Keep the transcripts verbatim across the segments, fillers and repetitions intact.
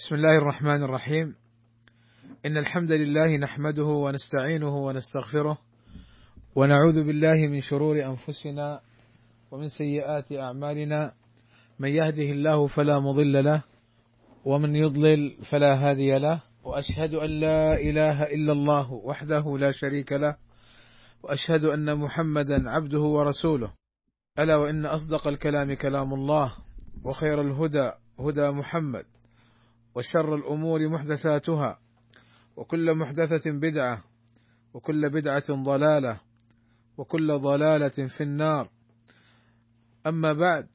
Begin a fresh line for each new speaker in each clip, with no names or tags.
بسم الله الرحمن الرحيم. إن الحمد لله نحمده ونستعينه ونستغفره ونعوذ بالله من شرور أنفسنا ومن سيئات أعمالنا، من يهده الله فلا مضل له ومن يضلل فلا هادي له، وأشهد أن لا إله إلا الله وحده لا شريك له، وأشهد أن محمدا عبده ورسوله. ألا وإن أصدق الكلام كلام الله، وخير الهدى هدى محمد، وشر الأمور محدثاتها، وكل محدثة بدعة، وكل بدعة ضلالة، وكل ضلالة في النار. أما بعد،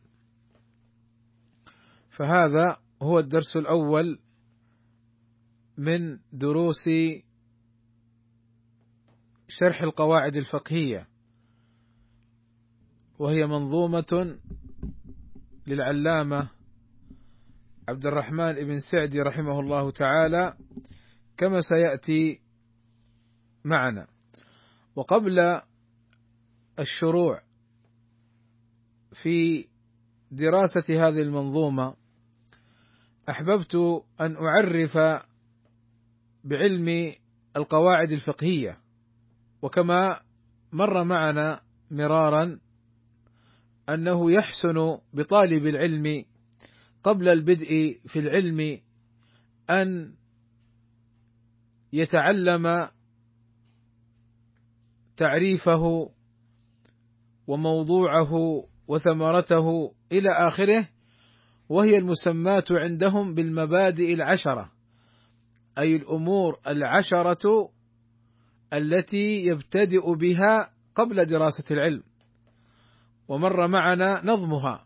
فهذا هو الدرس الأول من دروس شرح القواعد الفقهية، وهي منظومة للعلامة عبد الرحمن بن سعدي رحمه الله تعالى، كما سيأتي معنا. وقبل الشروع في دراسة هذه المنظومة، أحببت أن أعرف بعلم القواعد الفقهية. وكما مر معنا مرارا أنه يحسن بطالب العلم قبل البدء في العلم أن يتعلم تعريفه وموضوعه وثمرته إلى آخره، وهي المسمات عندهم بالمبادئ العشرة، أي الأمور العشرة التي يبتدئ بها قبل دراسة العلم. ومر معنا نظمها،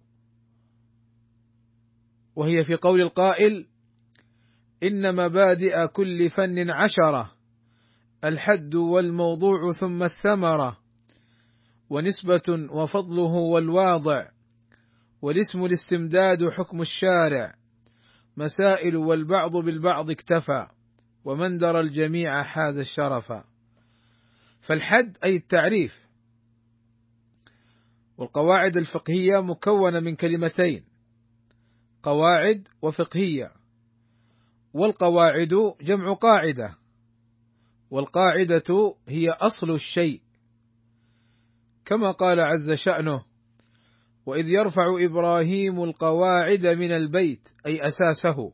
وهي في قول القائل: إن مبادئ كل فن عشرة، الحد والموضوع ثم الثمرة، ونسبة وفضله والواضع، والاسم الاستمداد حكم الشارع، مسائل والبعض بالبعض اكتفى، ومن درى الجميع حاز الشرفا. فالحد أي التعريف. والقواعد الفقهية مكونة من كلمتين: قواعد وفقهية. والقواعد جمع قاعدة، والقاعدة هي أصل الشيء، كما قال عز شأنه: وإذ يرفع إبراهيم القواعد من البيت، أي أساسه.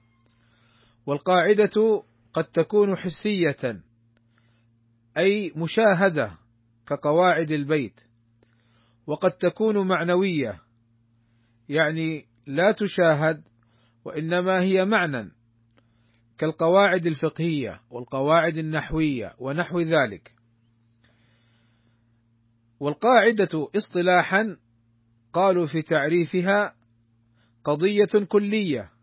والقاعدة قد تكون حسية، أي مشاهدة كقواعد البيت، وقد تكون معنوية، يعني لا تشاهد وإنما هي معنى، كالقواعد الفقهية والقواعد النحوية ونحو ذلك. والقاعدة اصطلاحا قالوا في تعريفها قضية كلية.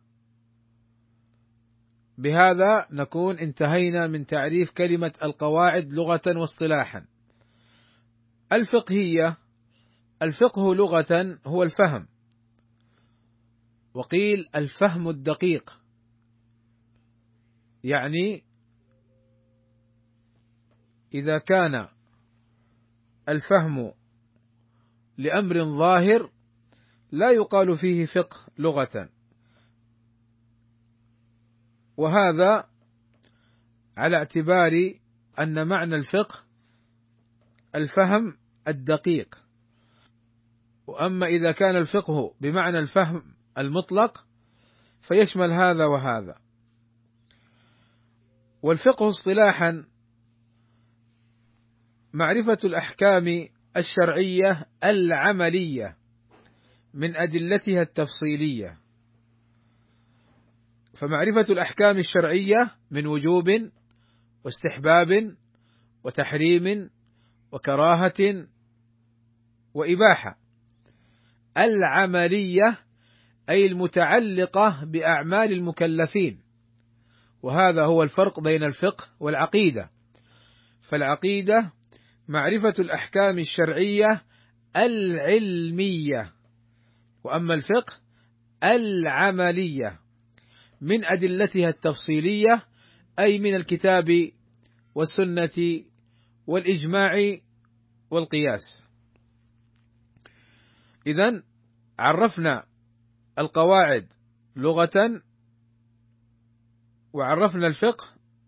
بهذا نكون انتهينا من تعريف كلمة القواعد لغة واصطلاحا. الفقهية، الفقه لغة هو الفهم، وقيل الفهم الدقيق، يعني إذا كان الفهم لأمر ظاهر لا يقال فيه فقه لغة. وهذا على اعتبار أن معنى الفقه الفهم الدقيق. وأما إذا كان الفقه بمعنى الفهم المطلق فيشمل هذا وهذا. والفقه اصطلاحا معرفة الأحكام الشرعية العملية من أدلتها التفصيلية. فمعرفة الأحكام الشرعية من وجوب واستحباب وتحريم وكراهة وإباحة. العملية أي المتعلقة بأعمال المكلفين. وهذا هو الفرق بين الفقه والعقيدة. فالعقيدة معرفة الأحكام الشرعية العلمية، وأما الفقه العملية من أدلتها التفصيلية، أي من الكتاب والسنة والإجماع والقياس. إذن عرفنا القواعد لغة وعرفنا الفقه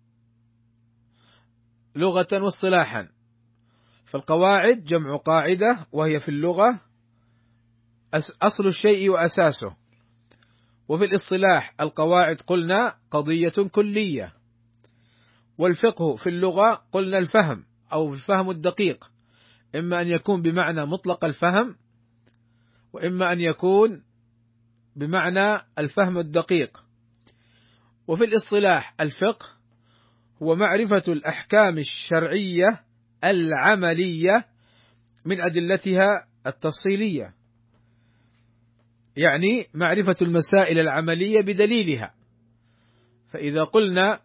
لغة واصطلاحا. فالقواعد جمع قاعدة، وهي في اللغة أصل الشيء وأساسه، وفي الاصطلاح القواعد قلنا قضية كلية، والفقه في اللغة قلنا الفهم أو الفهم الدقيق، إما أن يكون بمعنى مطلق الفهم، وإما أن يكون بمعنى الفهم الدقيق. وفي الاصطلاح الفقه هو معرفة الأحكام الشرعية العملية من أدلتها التفصيلية، يعني معرفة المسائل العملية بدليلها. فإذا قلنا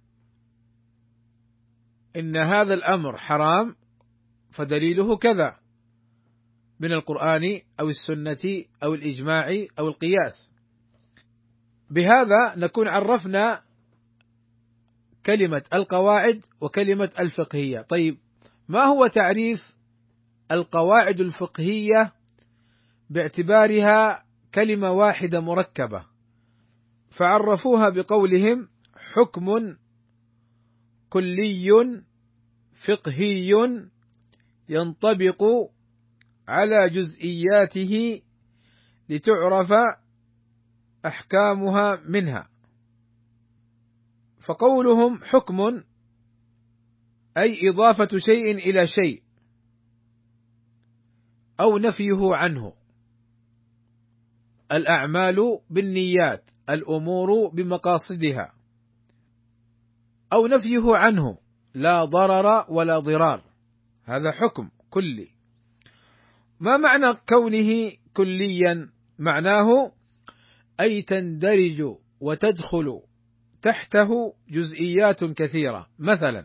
إن هذا الأمر حرام فدليله كذا من القرآن أو السنة أو الإجماع أو القياس. بهذا نكون عرفنا كلمة القواعد وكلمة الفقهية. طيب، ما هو تعريف القواعد الفقهية باعتبارها كلمة واحدة مركبة؟ فعرفوها بقولهم: حكم كلي فقهي ينطبق على جزئياته لتعرف أحكامها منها. فقولهم حكم أي إضافة شيء إلى شيء أو نفيه عنه. الأعمال بالنيات، الأمور بمقاصدها، أو نفيه عنه، لا ضرر ولا ضرار، هذا حكم كلي. ما معنى كونه كليا؟ معناه أي تندرج وتدخل تحته جزئيات كثيرة. مثلا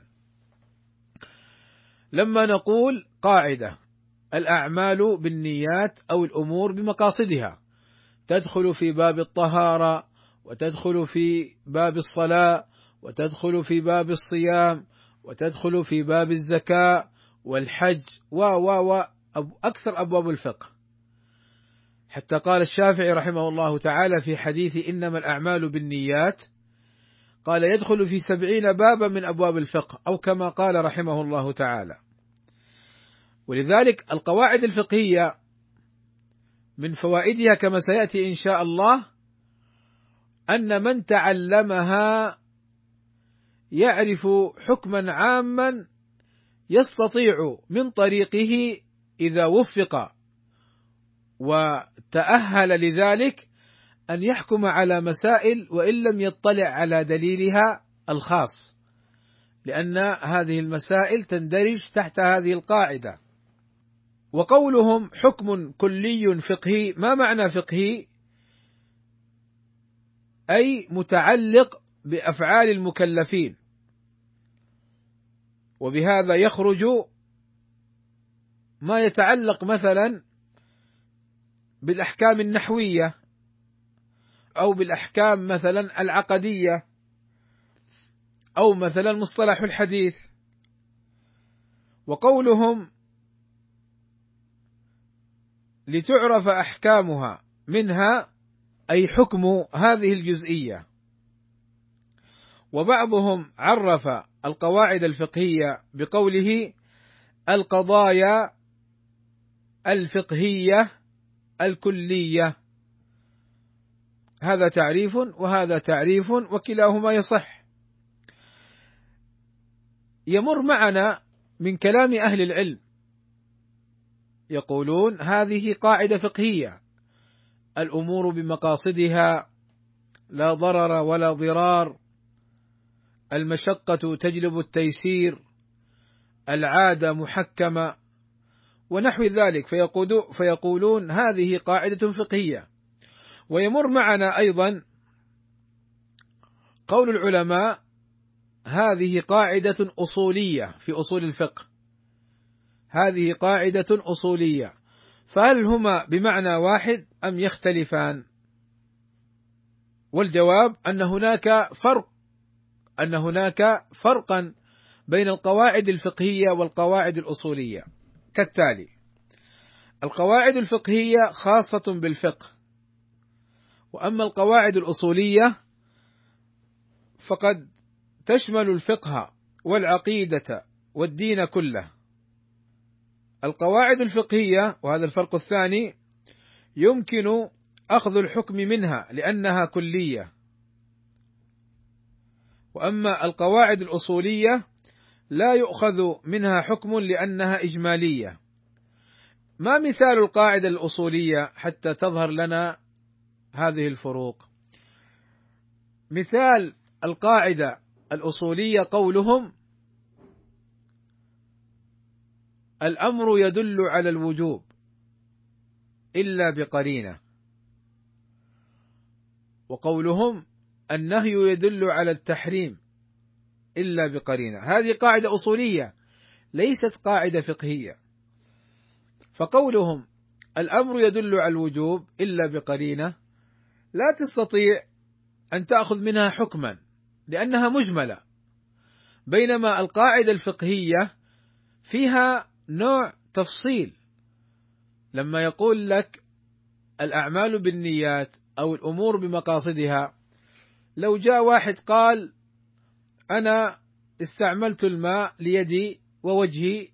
لما نقول قاعدة الأعمال بالنيات أو الأمور بمقاصدها، تدخل في باب الطهارة، وتدخل في باب الصلاة، وتدخل في باب الصيام، وتدخل في باب الزكاة والحج و و و أكثر أبواب الفقه. حتى قال الشافعي رحمه الله تعالى في حديث إنما الأعمال بالنيات، قال يدخل في سبعين بابا من أبواب الفقه، أو كما قال رحمه الله تعالى. ولذلك القواعد الفقهية من فوائدها كما سيأتي إن شاء الله أن من تعلمها يعرف حكما عاما يستطيع من طريقه إذا وفق وتأهل لذلك أن يحكم على مسائل وإن لم يطلع على دليلها الخاص، لأن هذه المسائل تندرج تحت هذه القاعدة. وقولهم حكم كلي فقهي، ما معنى فقهي؟ أي متعلق بأفعال المكلفين، وبهذا يخرج ما يتعلق مثلا بالأحكام النحوية أو بالأحكام مثلا العقدية أو مثلا مصطلح الحديث. وقولهم لتعرف أحكامها منها أي حكم هذه الجزئية. وبعضهم عرف القواعد الفقهية بقوله القضايا الفقهية الكلية، هذا تعريف وهذا تعريف وكلاهما يصح. يمر معنا من كلام أهل العلم يقولون هذه قاعدة فقهية، الأمور بمقاصدها، لا ضرر ولا ضرار، المشقة تجلب التيسير، العادة محكمة، ونحو ذلك، فيقولون هذه قاعدة فقهية. ويمر معنا أيضا قول العلماء هذه قاعدة أصولية في أصول الفقه، هذه قاعدة أصولية. فهل هما بمعنى واحد أم يختلفان؟ والجواب أن هناك فرق أن هناك فرقا بين القواعد الفقهية والقواعد الأصولية كالتالي: القواعد الفقهية خاصة بالفقه، وأما القواعد الأصولية فقد تشمل الفقه والعقيدة والدين كله. القواعد الفقهية، وهذا الفرق الثاني، يمكن أخذ الحكم منها لأنها كلية، وأما القواعد الأصولية لا يؤخذ منها حكم لأنها إجمالية. ما مثال القاعدة الأصولية حتى تظهر لنا هذه الفروق؟ مثال القاعدة الأصولية قولهم: الأمر يدل على الوجوب إلا بقرينة، وقولهم: النهي يدل على التحريم إلا بقرينة. هذه قاعدة أصولية ليست قاعدة فقهية. فقولهم الأمر يدل على الوجوب إلا بقرينة لا تستطيع أن تأخذ منها حكما لأنها مجملة، بينما القاعدة الفقهية فيها نوع تفصيل. لما يقول لك الأعمال بالنيات أو الأمور بمقاصدها، لو جاء واحد قال: أنا استعملت الماء ليدي ووجهي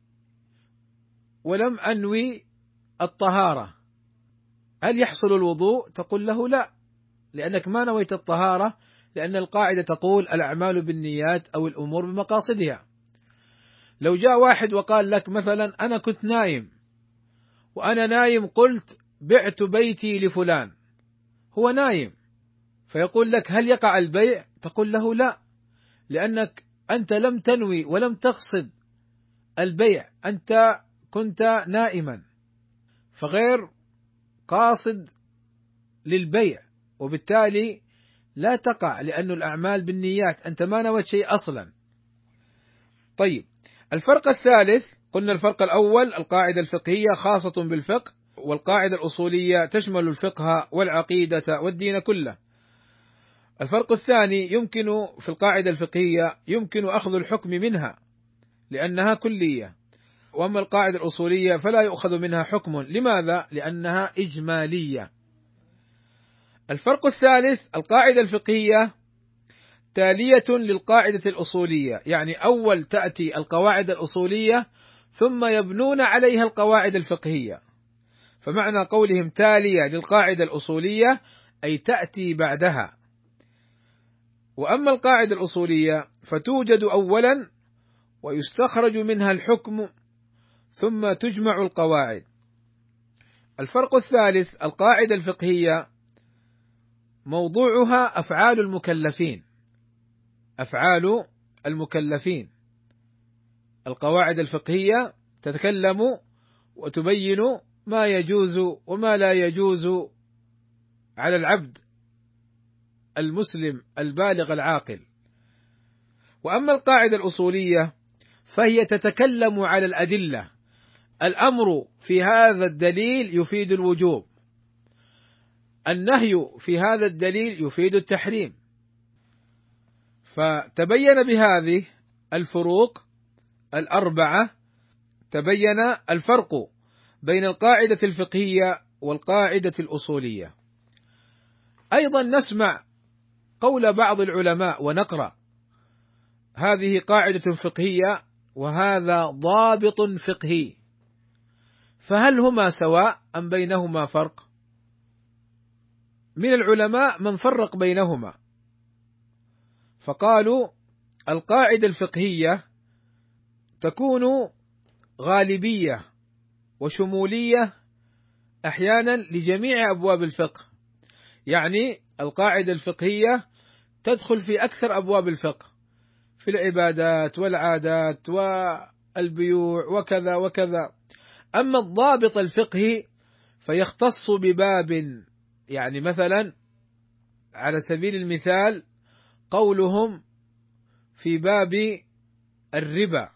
ولم أنوي الطهارة، هل يحصل الوضوء؟ تقول له لا، لأنك ما نويت الطهارة، لأن القاعدة تقول الأعمال بالنيات أو الأمور بمقاصدها. لو جاء واحد وقال لك مثلا: أنا كنت نايم وأنا نايم قلت بعت بيتي لفلان، هو نايم، فيقول لك: هل يقع البيع؟ تقول له لا، لأنك أنت لم تنوي ولم تقصد البيع، أنت كنت نائما فغير قاصد للبيع، وبالتالي لا تقع، لأن الأعمال بالنيات، أنت ما نويت شيء أصلا. طيب، الفرق الثالث، قلنا الفرق الأول القاعدة الفقهية خاصة بالفقه، والقاعدة الأصولية تشمل الفقه والعقيدة والدين كله. الفرق الثاني، يمكن في القاعدة الفقهية يمكن أخذ الحكم منها لأنها كلية، وأما القاعدة الأصولية فلا يؤخذ منها حكم. لماذا؟ لأنها إجمالية. الفرق الثالث، القاعدة الفقهية تالية للقاعدة الأصولية، يعني أول تأتي القواعد الأصولية ثم يبنون عليها القواعد الفقهية، فمعنى قولهم تالية للقاعدة الأصولية أي تأتي بعدها. وأما القاعدة الأصولية فتوجد أولا ويستخرج منها الحكم ثم تجمع القواعد. الفرق الثالث، القاعدة الفقهية موضوعها أفعال المكلفين، أفعال المكلفين. القواعد الفقهية تتكلم وتبين ما يجوز وما لا يجوز على العبد المسلم البالغ العاقل. وأما القاعدة الأصولية فهي تتكلم على الأدلة، الأمر في هذا الدليل يفيد الوجوب، النهي في هذا الدليل يفيد التحريم. فتبين بهذه الفروق الأربعة تبين الفرق بين القاعدة الفقهية والقاعدة الأصولية. أيضا نسمع قول بعض العلماء ونقرأ: هذه قاعدة فقهية وهذا ضابط فقهي، فهل هما سواء أم بينهما فرق؟ من العلماء من فرق بينهما، فقالوا القاعدة الفقهية تكون غالبية وشمولية أحيانا لجميع أبواب الفقه، يعني القاعدة الفقهية تدخل في أكثر أبواب الفقه، في العبادات والعادات والبيوع وكذا وكذا. أما الضابط الفقهي فيختص بباب، يعني مثلا على سبيل المثال قولهم في باب الربا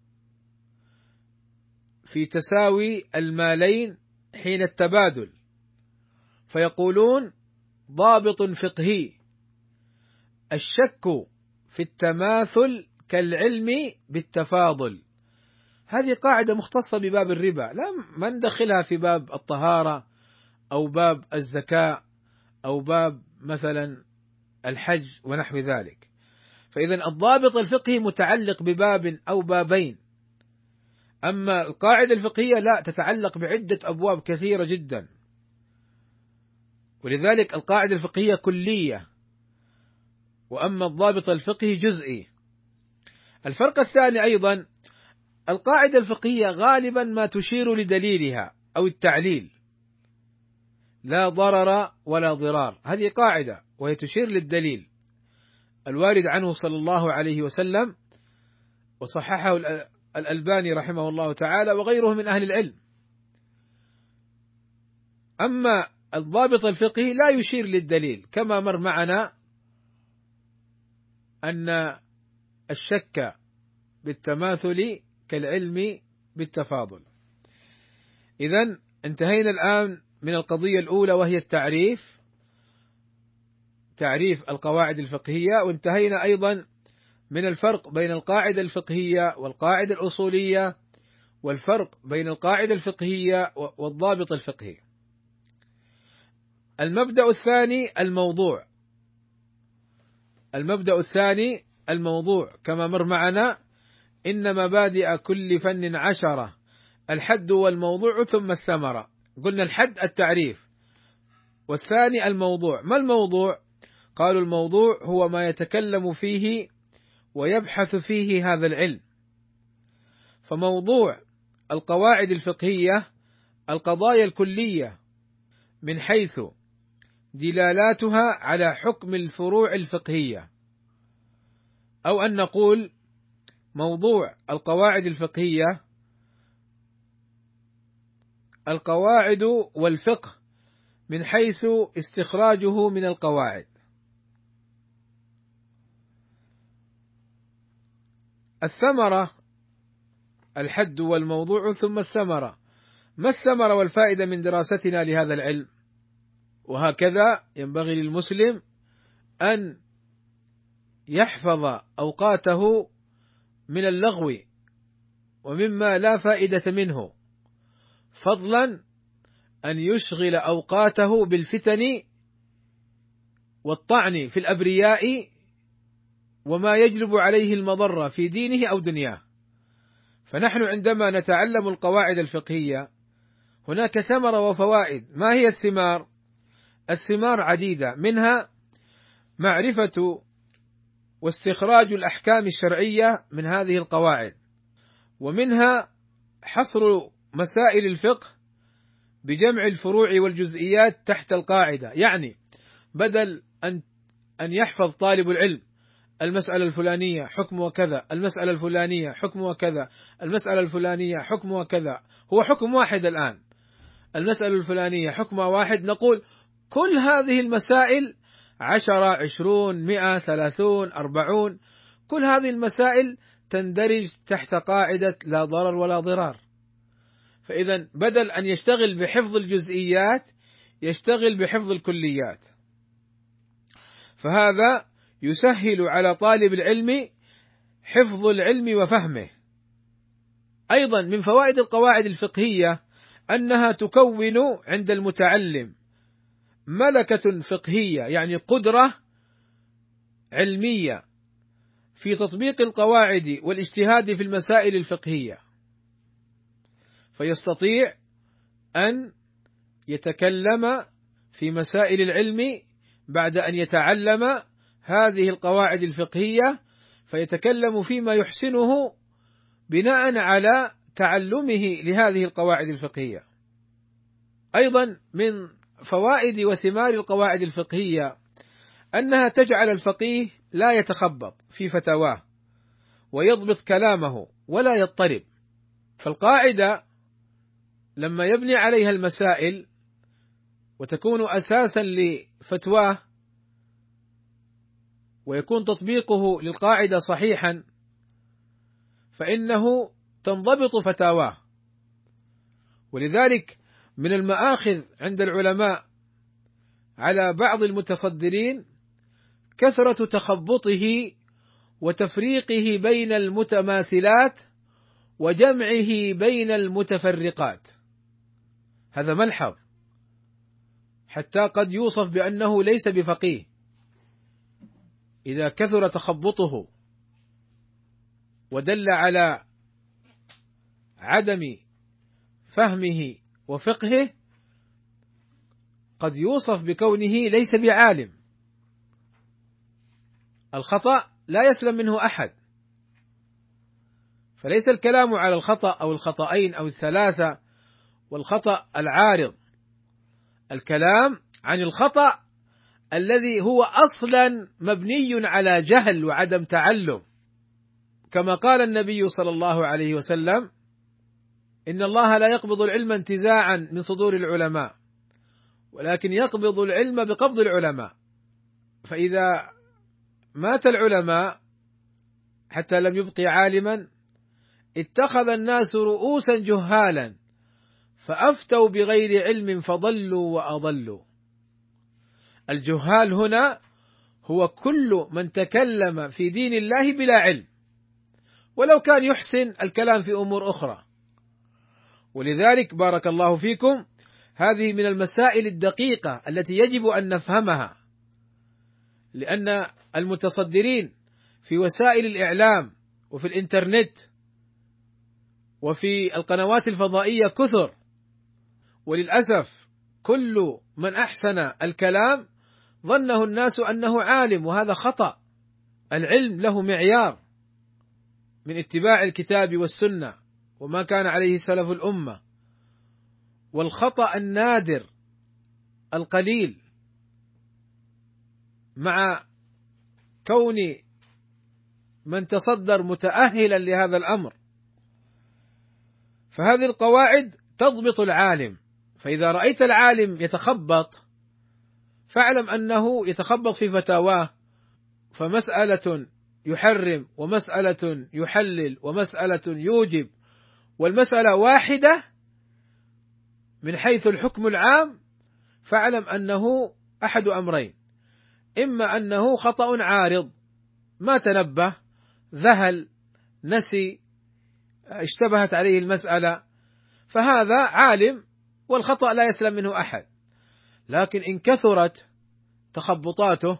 في تساوي المالين حين التبادل، فيقولون ضابط فقهي: الشك في التماثل كالعلم بالتفاضل. هذه قاعدة مختصة بباب الربا، لا ما ندخلها في باب الطهارة أو باب الزكاة أو باب مثلا الحج ونحو ذلك. فإذا الضابط الفقهي متعلق بباب أو بابين، أما القاعدة الفقهية لا، تتعلق بعدة أبواب كثيرة جدا، ولذلك القاعدة الفقهية كلية، وأما الضابط الفقهي جزئي. الفرق الثاني أيضا، القاعدة الفقهية غالبا ما تشير لدليلها أو التعليل، لا ضرر ولا ضرار، هذه قاعدة وهي تشير للدليل الوارد عنه صلى الله عليه وسلم، وصححه الألباني رحمه الله تعالى وغيره من أهل العلم. أما الضابط الفقهي لا يشير للدليل، كما مر معنا أن الشك بالتماثل كالعلم بالتفاضل. إذن انتهينا الآن من القضية الأولى وهي التعريف، تعريف القواعد الفقهية، وانتهينا أيضا من الفرق بين القاعدة الفقهية والقاعدة الأصولية، والفرق بين القاعدة الفقهية والضابط الفقهي. المبدأ الثاني الموضوع، المبدأ الثاني الموضوع كما مر معنا، إن مبادئ كل فن عشرة، الحد والموضوع ثم الثمرة. قلنا الحد التعريف، والثاني الموضوع. ما الموضوع؟ قالوا الموضوع هو ما يتكلم فيه ويبحث فيه هذا العلم. فموضوع القواعد الفقهية القضايا الكلية من حيث دلالاتها على حكم الفروع الفقهية، أو أن نقول موضوع القواعد الفقهية القواعد والفقه من حيث استخراجه من القواعد. الثمرة الحد والموضوع ثم الثمرة. ما الثمرة والفائدة من دراستنا لهذا العلم؟ وهكذا ينبغي للمسلم أن يحفظ أوقاته من اللغو ومما لا فائدة منه، فضلا أن يشغل أوقاته بالفتن والطعن في الأبرياء وما يجلب عليه المضرة في دينه أو دنياه. فنحن عندما نتعلم القواعد الفقهية هناك ثمرة وفوائد. ما هي الثمار؟ الثمار عديدة، منها معرفة واستخراج الأحكام الشرعية من هذه القواعد، ومنها حصر مسائل الفقه بجمع الفروع والجزئيات تحت القاعدة. يعني بدل أن أن يحفظ طالب العلم المسألة الفلانية حكم وكذا، المسألة الفلانية حكم وكذا، المسألة الفلانية حكم وكذا، هو حكم واحد الآن، المسألة الفلانية حكم واحد، نقول كل هذه المسائل عشرة عشرون مئة ثلاثون أربعون، كل هذه المسائل تندرج تحت قاعدة لا ضرر ولا ضرار. فإذا بدل أن يشتغل بحفظ الجزئيات يشتغل بحفظ الكليات، فهذا يسهل على طالب العلم حفظ العلم وفهمه. أيضا من فوائد القواعد الفقهية أنها تكون عند المتعلم ملكة فقهية، يعني قدرة علمية في تطبيق القواعد والاجتهاد في المسائل الفقهية، فيستطيع أن يتكلم في مسائل العلم بعد أن يتعلم هذه القواعد الفقهية، فيتكلم فيما يحسنه بناء على تعلمه لهذه القواعد الفقهية. أيضا من فوائد وثمار القواعد الفقهية أنها تجعل الفقيه لا يتخبط في فتاواه ويضبط كلامه ولا يضطرب. فالقاعدة لما يبني عليها المسائل وتكون أساسا لفتواه ويكون تطبيقه للقاعدة صحيحا، فإنه تنضبط فتاواه. ولذلك من المآخذ عند العلماء على بعض المتصدرين كثرة تخبطه وتفريقه بين المتماثلات وجمعه بين المتفرقات، هذا ملحظ، حتى قد يوصف بأنه ليس بفقيه. إذا كثر تخبطه ودل على عدم فهمه وفقهه قد يوصف بكونه ليس بعالم. الخطأ لا يسلم منه أحد، فليس الكلام على الخطأ أو الخطأين أو الثلاثة والخطأ العارض، الكلام عن الخطأ الذي هو أصلا مبني على جهل وعدم تعلم، كما قال النبي صلى الله عليه وسلم: إن الله لا يقبض العلم انتزاعا من صدور العلماء، ولكن يقبض العلم بقبض العلماء. فإذا مات العلماء حتى لم يبق عالما اتخذ الناس رؤوسا جهالا فأفتوا بغير علم فضلوا وأضلوا. الجهال هنا هو كل من تكلم في دين الله بلا علم، ولو كان يحسن الكلام في أمور أخرى. ولذلك بارك الله فيكم، هذه من المسائل الدقيقة التي يجب أن نفهمها، لأن المتصدرين في وسائل الإعلام وفي الإنترنت وفي القنوات الفضائية كثر، وللأسف كل من أحسن الكلام ظنه الناس أنه عالم، وهذا خطأ. العلم له معيار من اتباع الكتاب والسنة وما كان عليه سلف الأمة، والخطأ النادر القليل مع كون من تصدر متأهلا لهذا الأمر. فهذه القواعد تضبط العالم، فإذا رأيت العالم يتخبط فاعلم أنه يتخبط في فتاواه، فمسألة يحرم ومسألة يحلل ومسألة يوجب، والمسألة واحدة من حيث الحكم العام، فاعلم أنه أحد أمرين: إما أنه خطأ عارض، ما تنبه، ذهل، نسي، اشتبهت عليه المسألة، فهذا عالم والخطأ لا يسلم منه أحد. لكن إن كثرت تخبطاته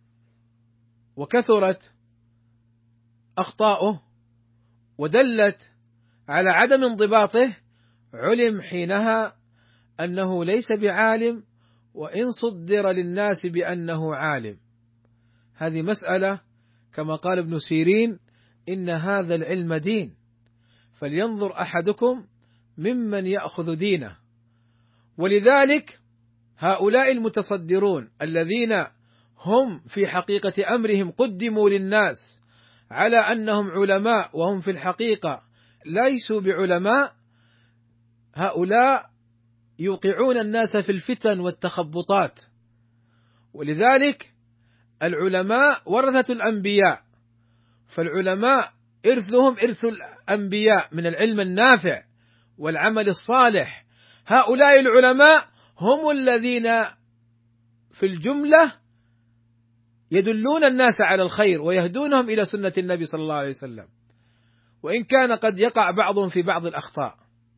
وكثرت أخطاؤه ودلت على عدم انضباطه، علم حينها أنه ليس بعالم، وإن صدر للناس بأنه عالم. هذه مسألة كما قال ابن سيرين: إن هذا العلم دين، فلينظر أحدكم ممن يأخذ دينه. ولذلك هؤلاء المتصدرون الذين هم في حقيقة أمرهم قدموا للناس على أنهم علماء وهم في الحقيقة ليسوا بعلماء، هؤلاء يوقعون الناس في الفتن والتخبطات. ولذلك العلماء ورثة الأنبياء، فالعلماء إرثهم إرث الأنبياء من العلم النافع والعمل الصالح. هؤلاء العلماء هم الذين في الجملة يدلون الناس على الخير ويهدونهم إلى سنة النبي صلى الله عليه وسلم، وإن كان قد يقع بعضهم في بعض الأخطاء.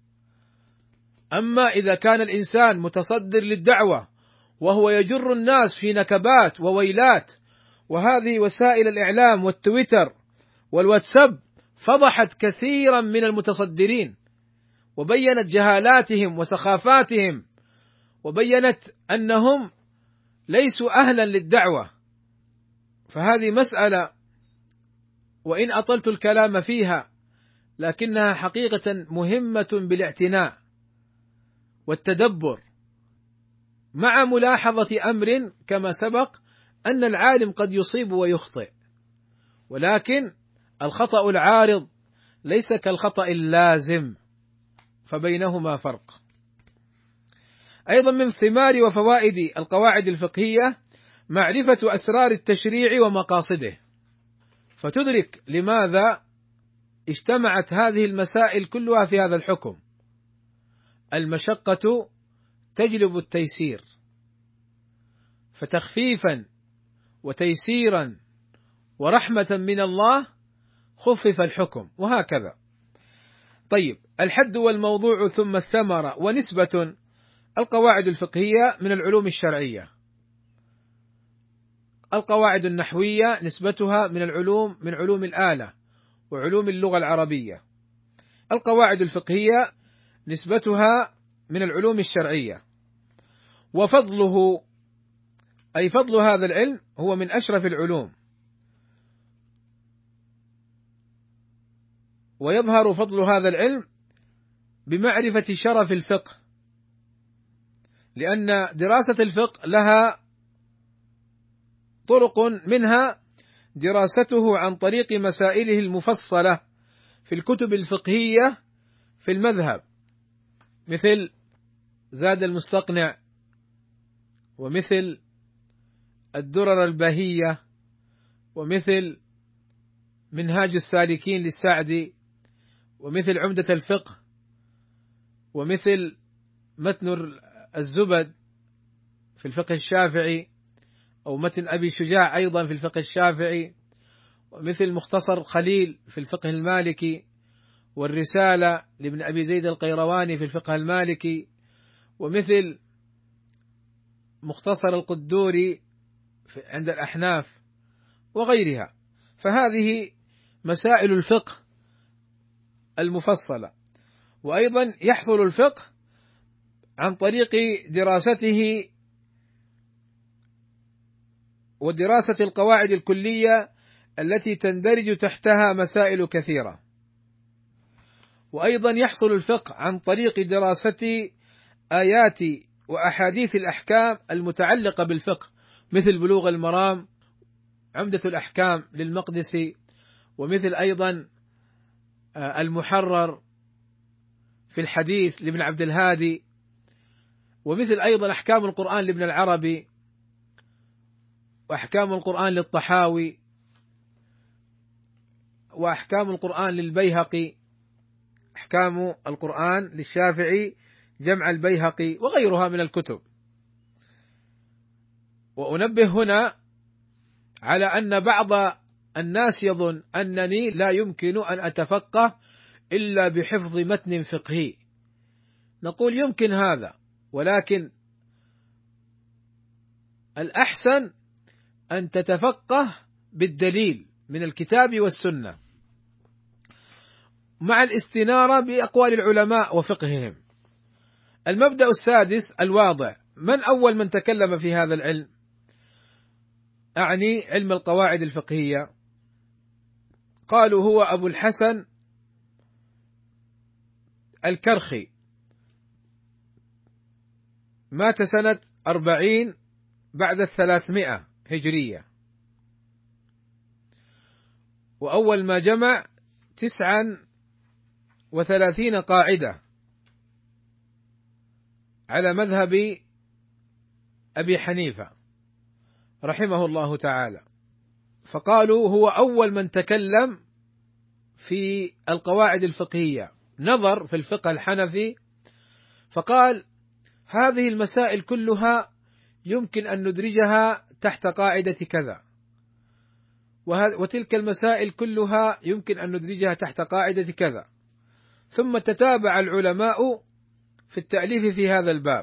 أما إذا كان الإنسان متصدر للدعوة وهو يجر الناس في نكبات وويلات، وهذه وسائل الإعلام والتويتر والواتساب فضحت كثيرا من المتصدرين وبينت جهالاتهم وسخافاتهم، وبينت أنهم ليسوا أهلا للدعوة. فهذه مسألة وإن أطلت الكلام فيها لكنها حقيقة مهمة بالاعتناء والتدبر، مع ملاحظة أمر كما سبق أن العالم قد يصيب ويخطئ، ولكن الخطأ العارض ليس كالخطأ اللازم، فبينهما فرق. أيضا من ثمار وفوائد القواعد الفقهية معرفة أسرار التشريع ومقاصده، فتدرك لماذا اجتمعت هذه المسائل كلها في هذا الحكم. المشقة تجلب التيسير، فتخفيفا وتيسيرا ورحمة من الله خفف الحكم، وهكذا. طيب، الحد والموضوع ثم الثمرة ونسبة القواعد الفقهية من العلوم الشرعية. القواعد النحوية نسبتها من العلوم من علوم الآلة وعلوم اللغة العربية. القواعد الفقهية نسبتها من العلوم الشرعية. وفضله أي فضل هذا العلم هو من أشرف العلوم، ويظهر فضل هذا العلم بمعرفة شرف الفقه، لأن دراسة الفقه لها طرق، منها دراسته عن طريق مسائله المفصلة في الكتب الفقهية في المذهب، مثل زاد المستقنع، ومثل الدرر البهية، ومثل منهاج السالكين للسعدي، ومثل عمدة الفقه، ومثل متن الزبد في الفقه الشافعي، أو متن أبي شجاع أيضا في الفقه الشافعي، ومثل مختصر خليل في الفقه المالكي، والرسالة لابن أبي زيد القيرواني في الفقه المالكي، ومثل مختصر القدوري عند الأحناف وغيرها. فهذه مسائل الفقه المفصلة. وأيضا يحصل الفقه عن طريق دراسته ودراسة القواعد الكلية التي تندرج تحتها مسائل كثيرة. وأيضا يحصل الفقه عن طريق دراسة آيات وأحاديث الأحكام المتعلقة بالفقه، مثل بلوغ المرام، عمدة الأحكام للمقدسي، ومثل أيضا المحرر في الحديث لابن عبد الهادي، ومثل أيضا أحكام القرآن لابن العربي، وأحكام القرآن للطحاوي، وأحكام القرآن للبيهقي، أحكام القرآن للشافعي جمع البيهقي، وغيرها من الكتب. وأنبه هنا على أن بعض الناس يظن أنني لا يمكن أن أتفقه إلا بحفظ متن فقهي. نقول يمكن هذا، ولكن الأحسن أن تتفقه بالدليل من الكتاب والسنة، مع الاستنارة بأقوال العلماء وفقههم. المبدأ السادس الواضع: من أول من تكلم في هذا العلم؟ أعني علم القواعد الفقهية. قالوا هو أبو الحسن الكرخي، مات سنة أربعين بعد الثلاثمائة هجرية، وأول ما جمع تسعا وثلاثين قاعدة على مذهب أبي حنيفة رحمه الله تعالى. فقالوا هو أول من تكلم في القواعد الفقهية، نظر في الفقه الحنفي فقال هذه المسائل كلها يمكن أن ندرجها تحت قاعدة كذا، وتلك المسائل كلها يمكن أن ندرجها تحت قاعدة كذا. ثم تتابع العلماء في التأليف في هذا الباب،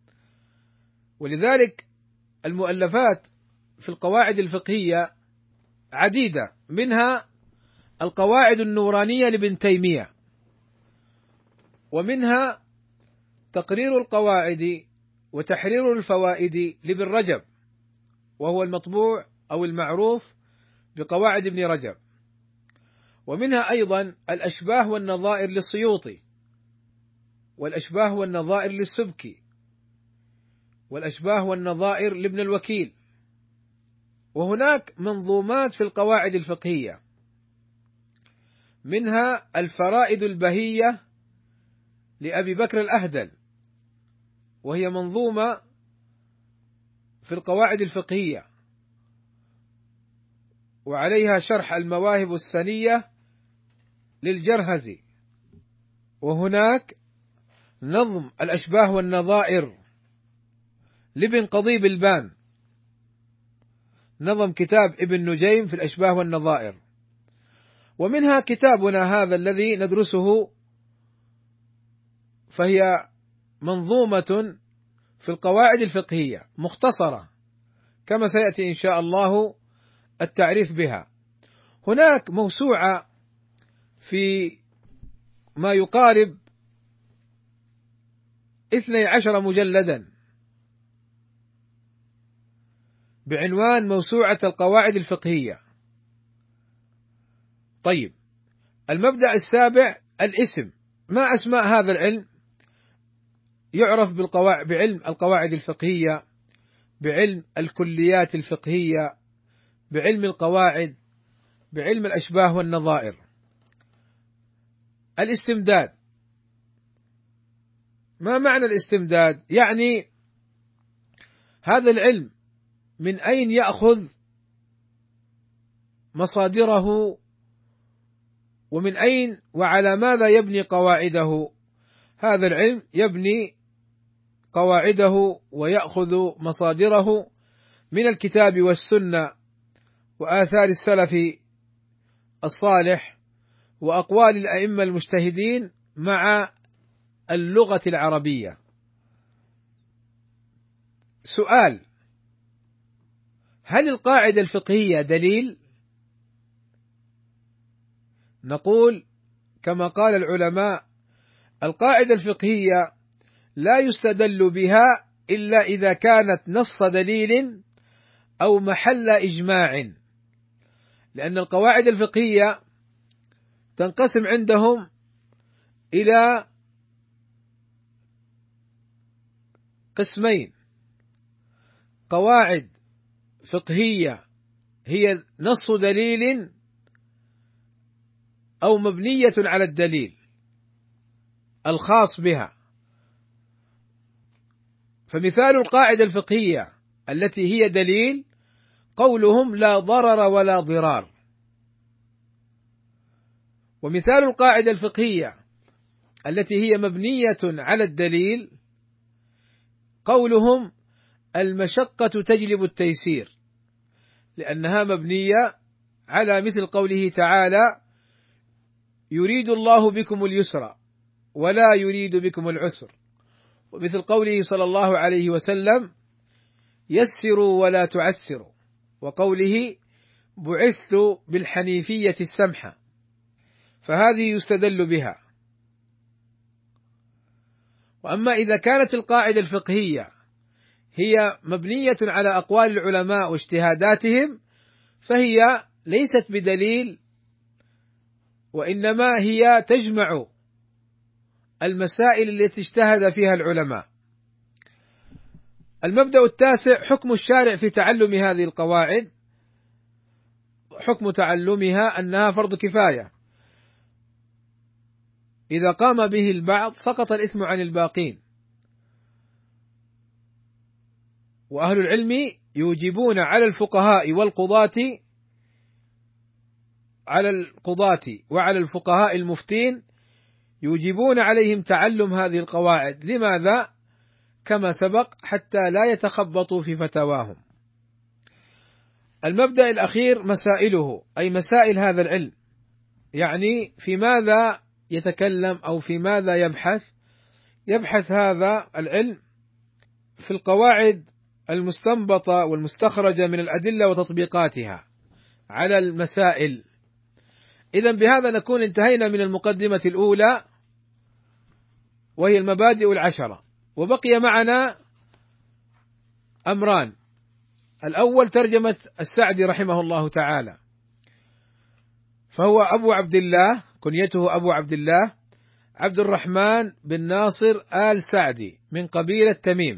ولذلك المؤلفات في القواعد الفقهية عديدة، منها القواعد النورانية لابن تيمية، ومنها تقرير القواعد وتحرير الفوائد لابن رجب، وهو المطبوع أو المعروف بقواعد ابن رجب، ومنها أيضا الأشباه والنظائر للسيوطي، والأشباه والنظائر للسبكي، والأشباه والنظائر لابن الوكيل. وهناك منظومات في القواعد الفقهية، منها الفرائد البهية لأبي بكر الأهدل، وهي منظومة في القواعد الفقهية، وعليها شرح المواهب السنية للجرهزي. وهناك نظم الأشباه والنظائر لابن قضيب البان، نظم كتاب ابن نجيم في الأشباه والنظائر. ومنها كتابنا هذا الذي ندرسه، فهي منظومة في القواعد الفقهية مختصرة كما سيأتي إن شاء الله التعريف بها. هناك موسوعة في ما يقارب اثني عشر مجلدا بعنوان موسوعة القواعد الفقهية. طيب، المبدأ السابع الاسم. ما أسماء هذا العلم؟ يعرف بالقواعد بعلم القواعد الفقهية، بعلم الكليات الفقهية، بعلم القواعد، بعلم الأشباه والنظائر. الاستمداد. ما معنى الاستمداد؟ يعني هذا العلم من أين يأخذ مصادره، ومن أين وعلى ماذا يبني قواعده. هذا العلم يبني قواعده ويأخذ مصادره من الكتاب والسنة وآثار السلف الصالح وأقوال الأئمة المجتهدين مع اللغة العربية. سؤال: هل القاعدة الفقهية دليل؟ نقول كما قال العلماء: القاعدة الفقهية لا يستدل بها إلا إذا كانت نص دليل أو محل إجماع، لأن القواعد الفقهية تنقسم عندهم إلى قسمين: قواعد فقهية هي نص دليل أو مبنية على الدليل الخاص بها. فمثال القاعدة الفقهية التي هي دليل قولهم لا ضرر ولا ضرار. ومثال القاعدة الفقهية التي هي مبنية على الدليل قولهم المشقة تجلب التيسير، لأنها مبنية على مثل قوله تعالى: يريد الله بكم اليسر ولا يريد بكم العسر. ومثل قوله صلى الله عليه وسلم: يسروا ولا تعسروا. وقوله: بعثت بالحنيفية السمحة. فهذه يستدل بها. وأما إذا كانت القاعدة الفقهية هي مبنية على أقوال العلماء واجتهاداتهم فهي ليست بدليل، وإنما هي تجمع المسائل التي اجتهد فيها العلماء. المبدأ التاسع: حكم الشارع في تعلم هذه القواعد. حكم تعلمها أنها فرض كفاية، إذا قام به البعض سقط الإثم عن الباقين. وأهل العلم يوجبون على الفقهاء والقضاة على القضاة وعلى الفقهاء المفتين يوجبون عليهم تعلم هذه القواعد. لماذا؟ كما سبق: حتى لا يتخبطوا في فتاواهم. المبدأ الأخير مسائله، أي مسائل هذا العلم، يعني في ماذا يتكلم أو في ماذا يبحث. يبحث هذا العلم في القواعد المستنبطة والمستخرجة من الأدلة وتطبيقاتها على المسائل. إذن بهذا نكون انتهينا من المقدمة الأولى وهي المبادئ العشرة، وبقي معنا أمران: الأول ترجمة السعدي رحمه الله تعالى، فهو أبو عبد الله، كنيته أبو عبد الله عبد الرحمن بن ناصر آل سعدي من قبيلة تميم.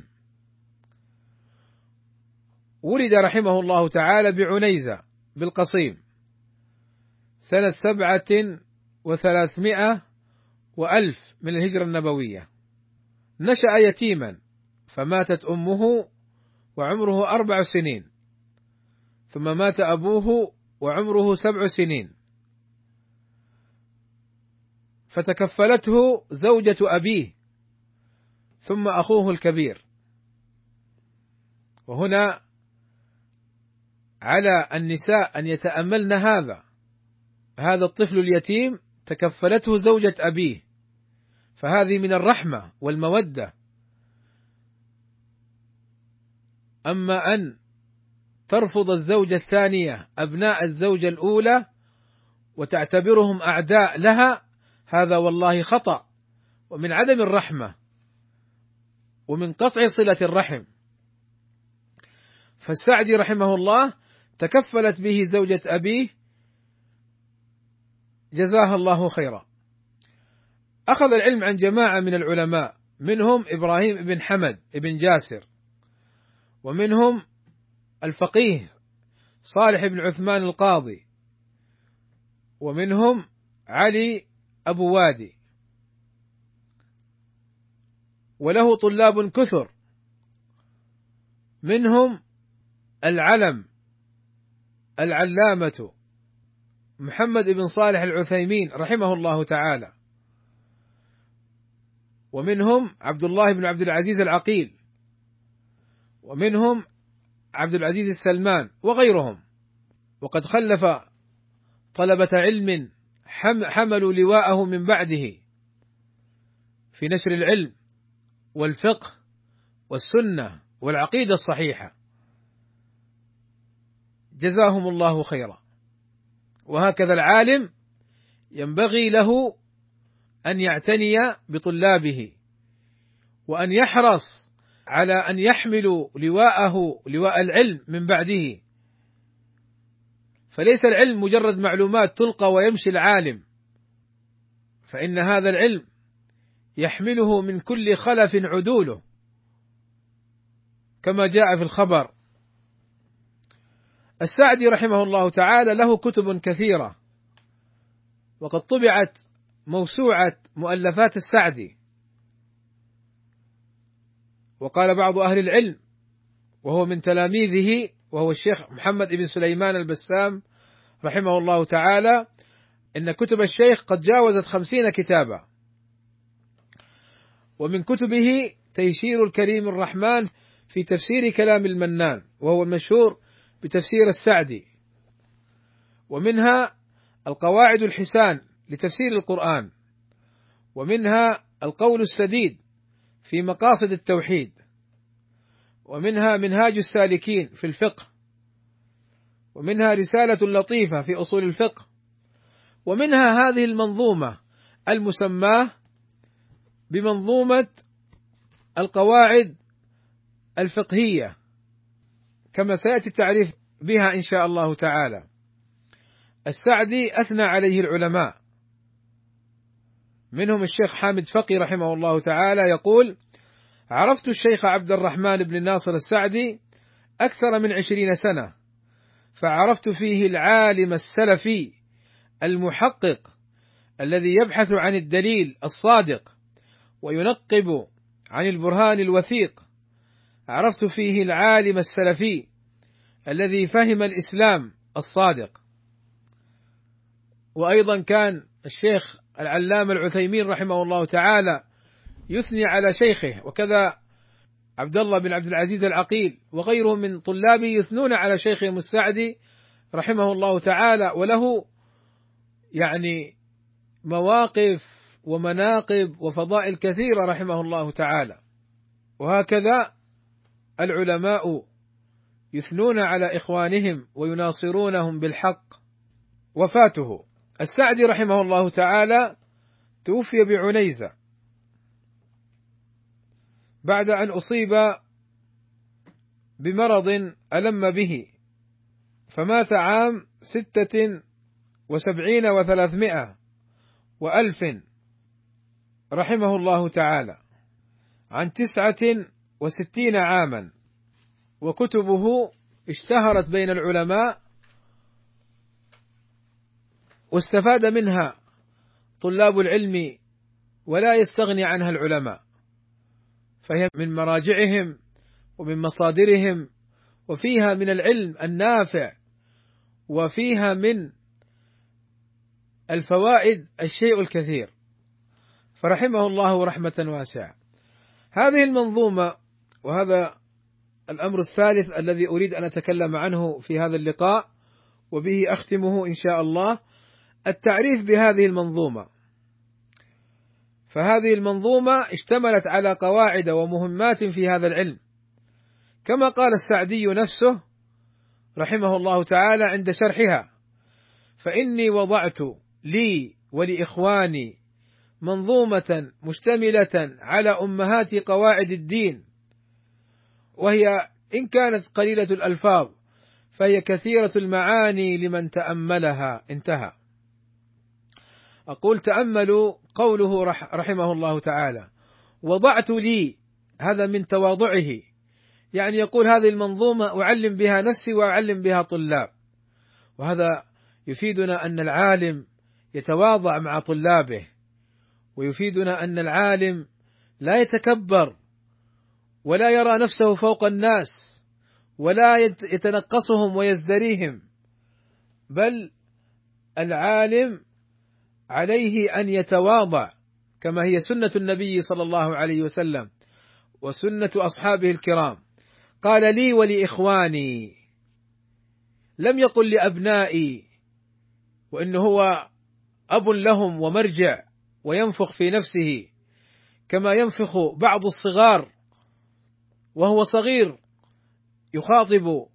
ولد رحمه الله تعالى بعنيزة بالقصيم سنة سبعة وثلاثمائة وألف من الهجرة النبوية. نشأ يتيما فماتت أمه وعمره أربع سنين، ثم مات أبوه وعمره سبع سنين، فتكفلته زوجة أبيه ثم أخوه الكبير. وهنا على النساء أن يتأملن هذا هذا الطفل اليتيم تكفلته زوجة أبيه، فهذه من الرحمة والمودة. أما أن ترفض الزوجة الثانية أبناء الزوجة الأولى وتعتبرهم أعداء لها، هذا والله خطأ ومن عدم الرحمة ومن قطع صلة الرحم. فالسعدي رحمه الله تكفلت به زوجة أبيه جزاها الله خيرا. أخذ العلم عن جماعة من العلماء، منهم إبراهيم بن حمد بن جاسر، ومنهم الفقيه صالح بن عثمان القاضي، ومنهم علي أبو وادي، وله طلاب كثر، منهم العلم العلامة محمد بن صالح العثيمين رحمه الله تعالى، ومنهم عبد الله بن عبد العزيز العقيل، ومنهم عبد العزيز السلمان وغيرهم. وقد خلف طلبة علم حملوا لواءه من بعده في نشر العلم والفقه والسنة والعقيدة الصحيحة، جزاهم الله خيرا. وهكذا العالم ينبغي له أن يعتني بطلابه، وأن يحرص على أن يحملوا لواءه لواء العلم من بعده، فليس العلم مجرد معلومات تلقى ويمشي العالم، فإن هذا العلم يحمله من كل خلف عدوله كما جاء في الخبر. السعدي رحمه الله تعالى له كتب كثيرة، وقد طبعت موسوعة مؤلفات السعدي. وقال بعض أهل العلم وهو من تلاميذه وهو الشيخ محمد بن سليمان البسام رحمه الله تعالى إن كتب الشيخ قد جاوزت خمسين كتابا. ومن كتبه تيسير الكريم الرحمن في تفسير كلام المنان، وهو مشهور بتفسير السعدي، ومنها القواعد الحسان لتفسير القرآن، ومنها القول السديد في مقاصد التوحيد، ومنها منهاج السالكين في الفقه، ومنها رسالة لطيفة في أصول الفقه، ومنها هذه المنظومة المسماة بمنظومة القواعد الفقهية كما سيأتي التعريف بها إن شاء الله تعالى. السعدي أثنى عليه العلماء، منهم الشيخ حامد فقي رحمه الله تعالى يقول: عرفت الشيخ عبد الرحمن بن ناصر السعدي أكثر من عشرين سنة، فعرفت فيه العالم السلفي المحقق الذي يبحث عن الدليل الصادق وينقب عن البرهان الوثيق. عرفت فيه العالم السلفي الذي فهم الإسلام الصادق. وأيضا كان الشيخ العلامة العثيمين رحمه الله تعالى يثني على شيخه، وكذا عبد الله بن عبد العزيز العقيل وغيرهم من طلابه يثنون على شيخهم السعدي رحمه الله تعالى، وله يعني مواقف ومناقب وفضائل كثيرة رحمه الله تعالى. وهكذا العلماء يثنون على إخوانهم ويناصرونهم بالحق. وفاته: السعدي رحمه الله تعالى توفي بعنيزة بعد أن أصيب بمرض ألم به، فمات عام ستة وسبعين وثلاثمائة وألف رحمه الله تعالى عن تسعة وستين عاما. وكتبه اشتهرت بين العلماء واستفاد منها طلاب العلم ولا يستغني عنها العلماء، فهي من مراجعهم ومن مصادرهم، وفيها من العلم النافع وفيها من الفوائد الشيء الكثير، فرحمه الله رحمة واسعة. هذه المنظومة، وهذا الأمر الثالث الذي أريد أن أتكلم عنه في هذا اللقاء وبه أختمه إن شاء الله، التعريف بهذه المنظومة. فهذه المنظومة اشتملت على قواعد ومهمات في هذا العلم، كما قال السعدي نفسه: رحمه الله تعالى عند شرحها: فإني وضعت لي ولإخواني منظومة مشتملة على أمهات قواعد الدين، وهي إن كانت قليلة الألفاظ فهي كثيرة المعاني لمن تأملها. انتهى. أقول تأملوا قوله رحمه الله تعالى: وضعت لي، هذا من تواضعه، يعني يقول هذه المنظومة أعلم بها نفسي وأعلم بها طلاب. وهذا يفيدنا أن العالم يتواضع مع طلابه، ويفيدنا أن العالم لا يتكبر ولا يرى نفسه فوق الناس ولا يتنقصهم ويزدريهم، بل العالم عليه أن يتواضع كما هي سنة النبي صلى الله عليه وسلم وسنة أصحابه الكرام. قال: لي ولإخواني، لم يقل لأبنائي، وإنه هو أب لهم ومرجع وينفخ في نفسه كما ينفخ بعض الصغار وهو صغير يخاطب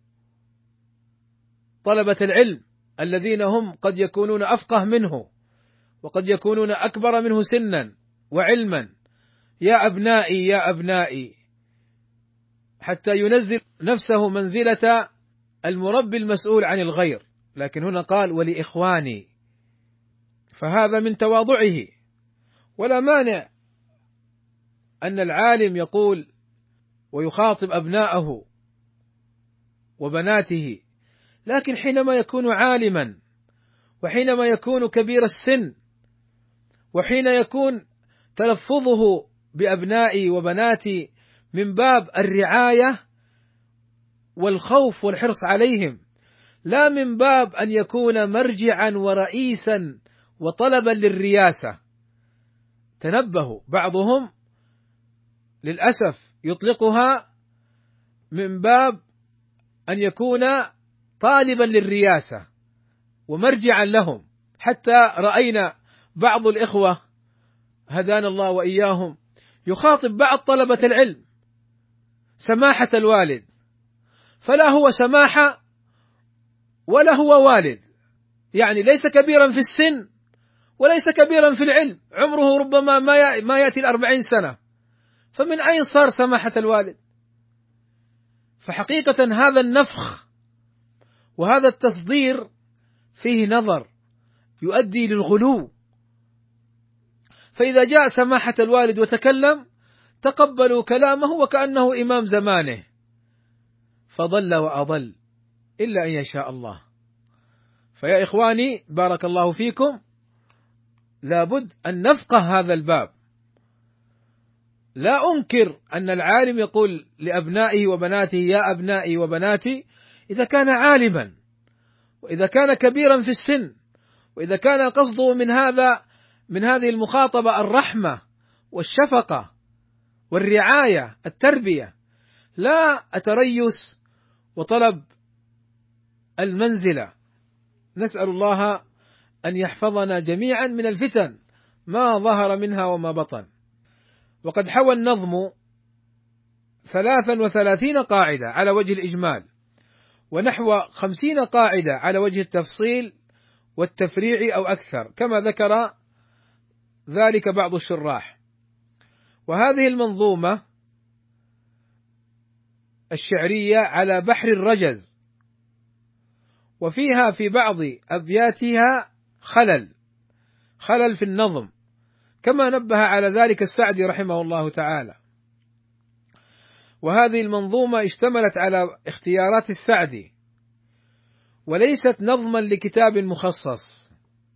طلبة العلم الذين هم قد يكونون أفقه منه وقد يكونون أكبر منه سنا وعلما: يا أبنائي يا أبنائي، حتى ينزل نفسه منزلة المربي المسؤول عن الغير. لكن هنا قال: ولإخواني، فهذا من تواضعه. ولا مانع أن العالم يقول ويخاطب أبناءه وبناته، لكن حينما يكون عالما، وحينما يكون كبير السن، وحين يكون تلفظه بأبنائي وبناتي من باب الرعاية والخوف والحرص عليهم، لا من باب أن يكون مرجعا ورئيسا وطلبا للرياسة. تنبهوا، بعضهم للأسف يطلقها من باب أن يكون طالبا للرياسة ومرجعا لهم، حتى رأينا بعض الإخوة هدانا الله وإياهم يخاطب بعض طلبة العلم سماحة الوالد، فلا هو سماحة ولا هو والد، يعني ليس كبيرا في السن وليس كبيرا في العلم، عمره ربما ما يأتي الأربعين سنة، فمن أين صار سماحة الوالد؟ فحقيقة هذا النفخ وهذا التصدير فيه نظر يؤدي للغلو. فإذا جاء سماحة الوالد وتكلم تقبلوا كلامه وكأنه إمام زمانه، فضل وأضل إلا أن يشاء الله. فيا إخواني بارك الله فيكم، لابد أن نفقه هذا الباب. لا أنكر أن العالم يقول لأبنائه وبناته يا أبنائي وبناتي إذا كان عالما، وإذا كان كبيرا في السن، وإذا كان قصده من هذا من هذه المخاطبة الرحمة والشفقة والرعاية التربية، لا التريس وطلب المنزلة. نسأل الله أن يحفظنا جميعا من الفتن ما ظهر منها وما بطن. وقد حوى النظم ثلاثا وثلاثين قاعدة على وجه الإجمال، ونحو خمسين قاعدة على وجه التفصيل والتفريع أو أكثر، كما ذكر ذلك بعض الشراح. وهذه المنظومة الشعرية على بحر الرجز، وفيها في بعض أبياتها خلل خلل في النظم، كما نبه على ذلك السعدي رحمه الله تعالى. وهذه المنظومة اشتملت على اختيارات السعدي وليست نظما لكتاب مخصص.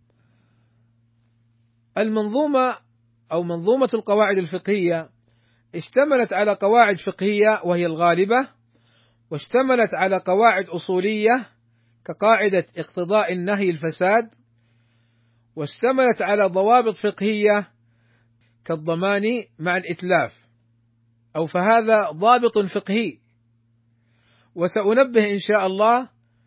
المنظومة أو منظومة القواعد الفقهية اشتملت على قواعد فقهية وهي الغالبة، واشتملت على قواعد أصولية كقاعدة اقتضاء النهي الفساد، واشتملت على ضوابط فقهية كالضمان مع الإتلاف، أو فهذا ضابط فقهي. وسأنبه إن شاء الله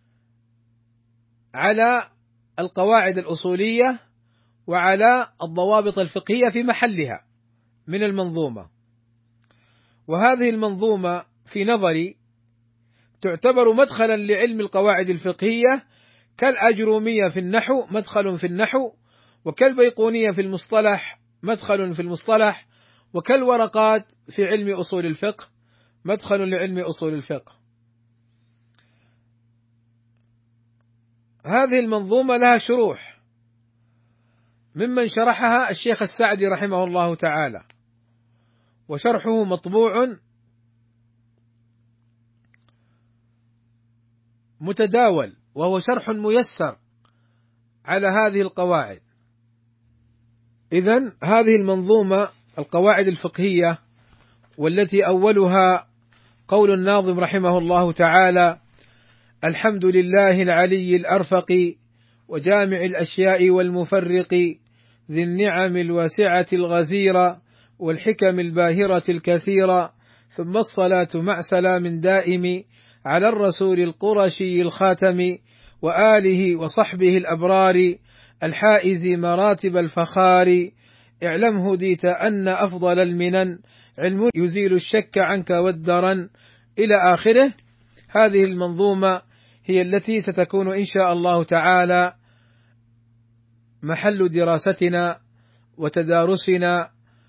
على القواعد الأصولية وعلى الضوابط الفقهية في محلها من المنظومة. وهذه المنظومة في نظري تعتبر مدخلا لعلم القواعد الفقهية، كالأجرومية في النحو مدخل في النحو، وكالبيقونية في المصطلح مدخل في المصطلح، وكالورقات في علم أصول الفقه مدخل لعلم أصول الفقه. هذه المنظومة لها شروح، ممن شرحها الشيخ السعدي رحمه الله تعالى، وشرحه مطبوع متداول، وهو شرح ميسر على هذه القواعد. إذن هذه المنظومة القواعد الفقهية، والتي أولها قول الناظم رحمه الله تعالى: الحمد لله العلي الأرفق وجامع الأشياء والمفرق ذي النعم الواسعة الغزيرة والحكم الباهرة الكثيرة، ثم الصلاة مع سلام دائم على الرسول القرشي الخاتم وآله وصحبه الأبرار الحائز مراتب الفخار. اعلم هديت أن أفضل المنن علم يزيل الشك عنك والدرن، إلى آخره. هذه المنظومة هي التي ستكون إن شاء الله تعالى محل دراستنا وتدارسنا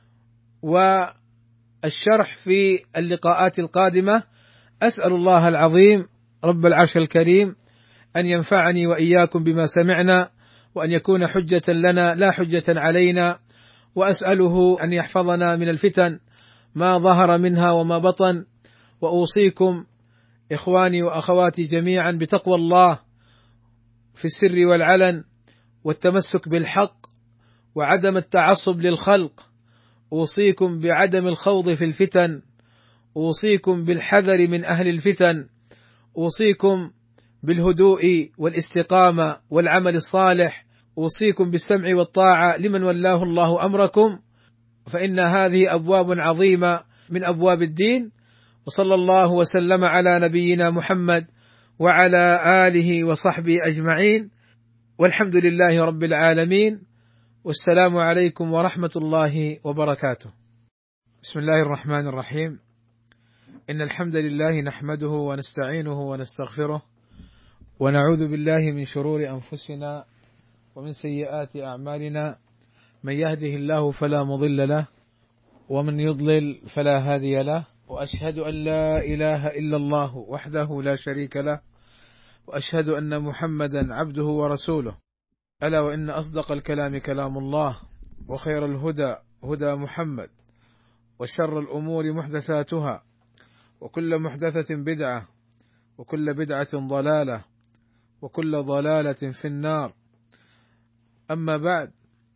والشرح في اللقاءات القادمة. أسأل الله العظيم رب العرش الكريم أن ينفعني وإياكم بما سمعنا، وأن يكون حجة لنا لا حجة علينا، وأسأله أن يحفظنا من الفتن ما ظهر منها وما بطن. وأوصيكم إخواني وأخواتي جميعا بتقوى الله في السر والعلن، والتمسك بالحق، وعدم التعصب للخلق. أوصيكم بعدم الخوض في الفتن، أوصيكم بالحذر من أهل الفتن، أوصيكم بالهدوء والاستقامة والعمل الصالح، أوصيكم بالسمع والطاعة لمن ولاه الله أمركم، فإن هذه أبواب عظيمة من أبواب الدين. وصلى الله وسلم على نبينا محمد وعلى آله وصحبه أجمعين، والحمد لله رب العالمين، والسلام عليكم ورحمة الله وبركاته. بسم الله الرحمن الرحيم. إن الحمد لله نحمده ونستعينه ونستغفره، ونعوذ بالله من شرور أنفسنا ومن سيئات أعمالنا، من يهده الله فلا مضل له، ومن يضلل فلا هادي له، وأشهد أن لا إله إلا الله وحده لا شريك له، وأشهد أن محمدا عبده ورسوله. ألا وإن أصدق الكلام كلام الله، وخير الهدى هدى محمد، وشر الأمور محدثاتها، وكل محدثة بدعة، وكل بدعة ضلالة، وكل ضلالة في النار. أما بعد،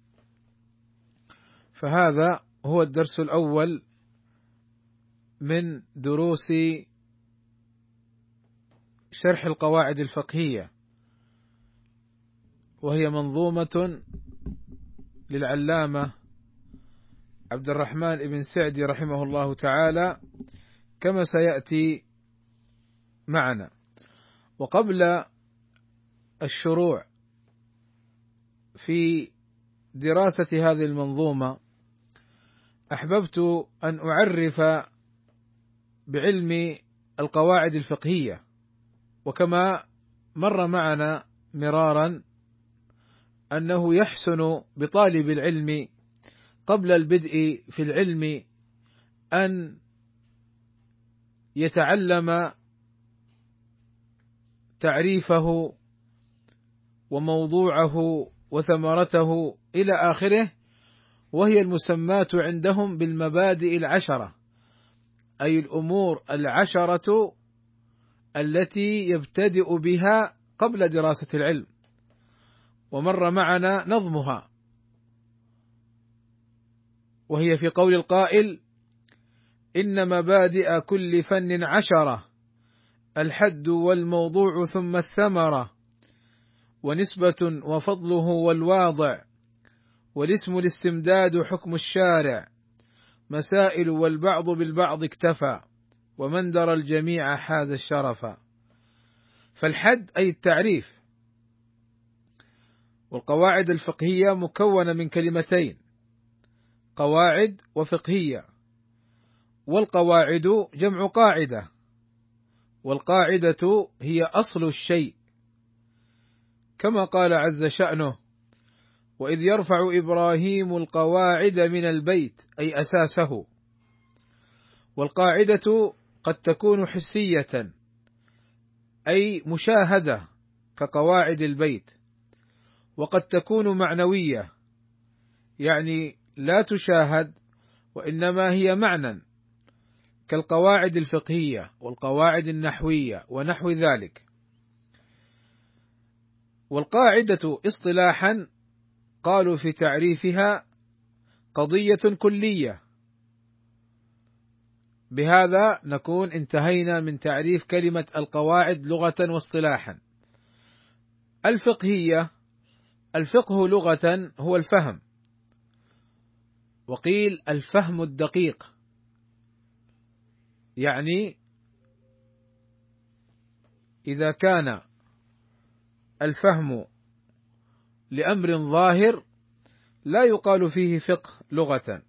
فهذا هو الدرس الأول من دروس شرح القواعد الفقهية، وهي منظومة للعلامة عبد الرحمن بن سعدي رحمه الله تعالى، كما سيأتي معنا. وقبل الشروع في دراسة هذه المنظومة، أحببت أن أعرف بعلم القواعد الفقهية. وكما مر معنا مرارا أنه يحسن بطالب العلم قبل البدء في العلم أن يتعلم تعريفه وموضوعه وثمرته إلى آخره، وهي المسمات عندهم بالمبادئ العشرة، أي الأمور العشرة التي يبتدئ بها قبل دراسة العلم. ومر معنا نظمها، وهي في قول القائل: إن مبادئ كل فن عشرة، الحد والموضوع ثم الثمرة، ونسبة وفضله والواضع، والاسم الاستمداد حكم الشارع، مسائل والبعض بالبعض اكتفى، ومن درى الجميع حاز الشرف. فالحد أي التعريف. والقواعد الفقهية مكونة من كلمتين: قواعد وفقهية. والقواعد جمع قاعدة، والقاعدة هي أصل الشيء، كما قال عز شأنه: وإذ يرفع إبراهيم القواعد من البيت، أي أساسه. والقاعدة قد تكون حسية أي مشاهدة كقواعد البيت، وقد تكون معنوية يعني لا تشاهد وإنما هي معنى، كالقواعد الفقهية والقواعد النحوية ونحو ذلك. والقاعدة اصطلاحا قالوا في تعريفها قضية كلية. بهذا نكون انتهينا من تعريف كلمة القواعد لغة واصطلاحا. الفقهية، الفقه لغة هو الفهم، وقيل الفهم الدقيق، يعني إذا كان الفهم لأمر ظاهر لا يقال فيه فقه لغة،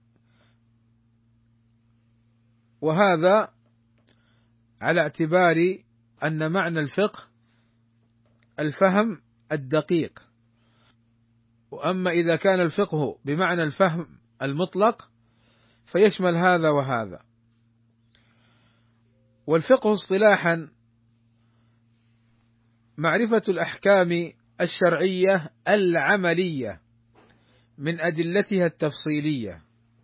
وهذا على اعتبار أن معنى الفقه الفهم الدقيق. وأما إذا كان الفقه بمعنى الفهم المطلق فيشمل هذا وهذا. والفقه اصطلاحا معرفة الأحكام الشرعية العملية من أدلتها التفصيلية.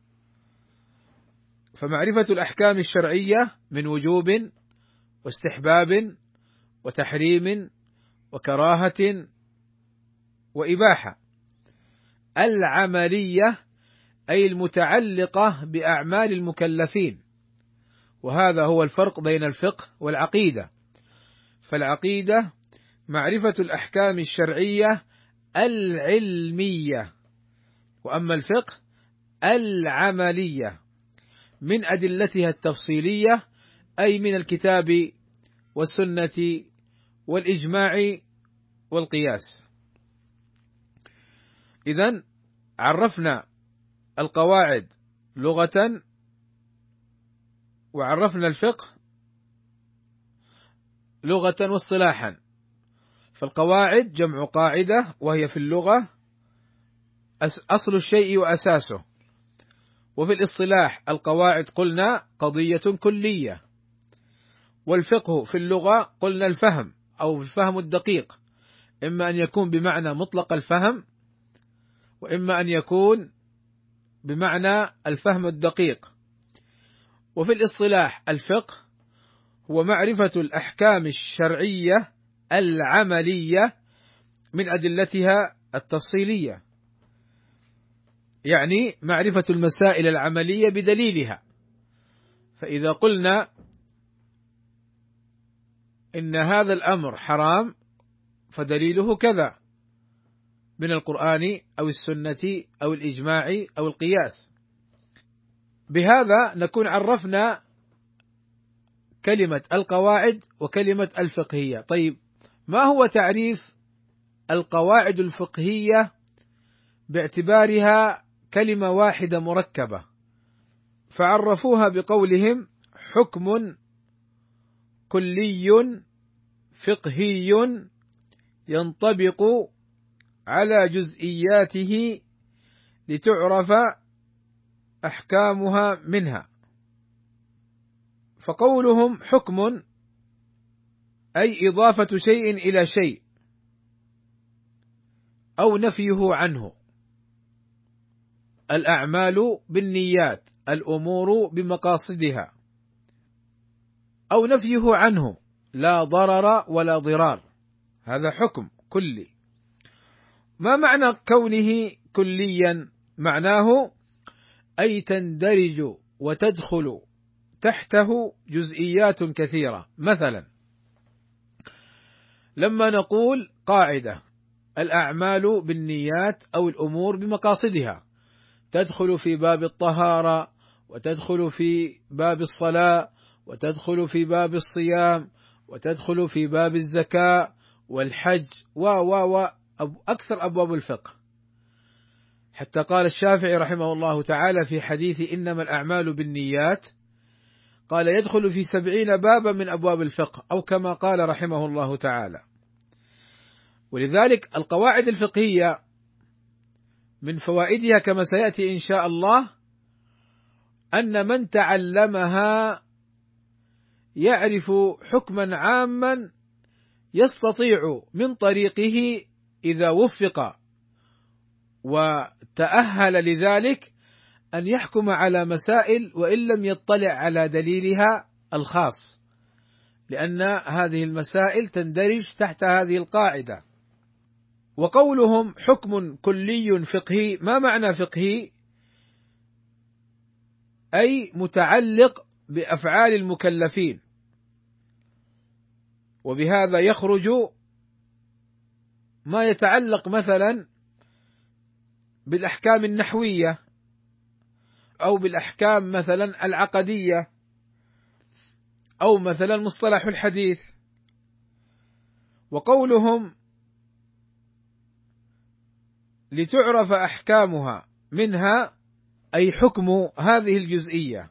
فمعرفة الأحكام الشرعية من وجوب واستحباب وتحريم وكراهة وإباحة، العملية أي المتعلقة بأعمال المكلفين، وهذا هو الفرق بين الفقه والعقيدة. فالعقيدة معرفة الأحكام الشرعية العلمية، وأما الفقه العملية من أدلتها التفصيلية، أي من الكتاب والسنة والإجماع والقياس. إذن عرفنا القواعد لغة، وعرفنا الفقه لغة واصطلاحا. فالقواعد جمع قاعدة، وهي في اللغة أصل الشيء وأساسه. وفي الاصطلاح القواعد قلنا قضية كلية. والفقه في اللغة قلنا الفهم أو الفهم الدقيق، إما أن يكون بمعنى مطلق الفهم، وإما أن يكون بمعنى الفهم الدقيق. وفي الاصطلاح الفقه هو معرفة الأحكام الشرعية العملية من أدلتها التفصيلية، يعني معرفة المسائل العملية بدليلها. فإذا قلنا إن هذا الأمر حرام فدليله كذا من القرآن أو السنة أو الإجماع أو القياس. بهذا نكون عرفنا كلمة القواعد وكلمة الفقهية. طيب، ما هو تعريف القواعد الفقهية باعتبارها كلمة واحدة مركبة؟ فعرفوها بقولهم: حكم كلي فقهي ينطبق على جزئياته لتعرف أحكامها منها. فقولهم حكم أي إضافة شيء إلى شيء أو نفيه عنه. الأعمال بالنيات، الأمور بمقاصدها، أو نفيه عنه، لا ضرر ولا ضرار، هذا حكم كلي. ما معنى كونه كليا؟ معناه أي تندرج وتدخل تحته جزئيات كثيرة. مثلا لما نقول قاعدة الأعمال بالنيات أو الأمور بمقاصدها، تدخل في باب الطهارة، وتدخل في باب الصلاة، وتدخل في باب الصيام، وتدخل في باب الزكاة والحج و و و أكثر أبواب الفقه. حتى قال الشافعي رحمه الله تعالى في حديث إنما الأعمال بالنيات: قال يدخل في سبعين بابا من أبواب الفقه، أو كما قال رحمه الله تعالى. ولذلك القواعد الفقهية من فوائدها كما سيأتي إن شاء الله أن من تعلمها يعرف حكما عاما يستطيع من طريقه إذا وفق وتأهل لذلك أن يحكم على مسائل وإن لم يطلع على دليلها الخاص، لأن هذه المسائل تندرج تحت هذه القاعدة. وقولهم حكم كلي فقهي، ما معنى فقهي؟ أي متعلق بأفعال المكلفين، وبهذا يخرج ما يتعلق مثلا بالأحكام النحوية أو بالأحكام مثلا العقدية أو مثلا مصطلح الحديث. وقولهم لتعرف أحكامها منها أي حكم هذه الجزئية.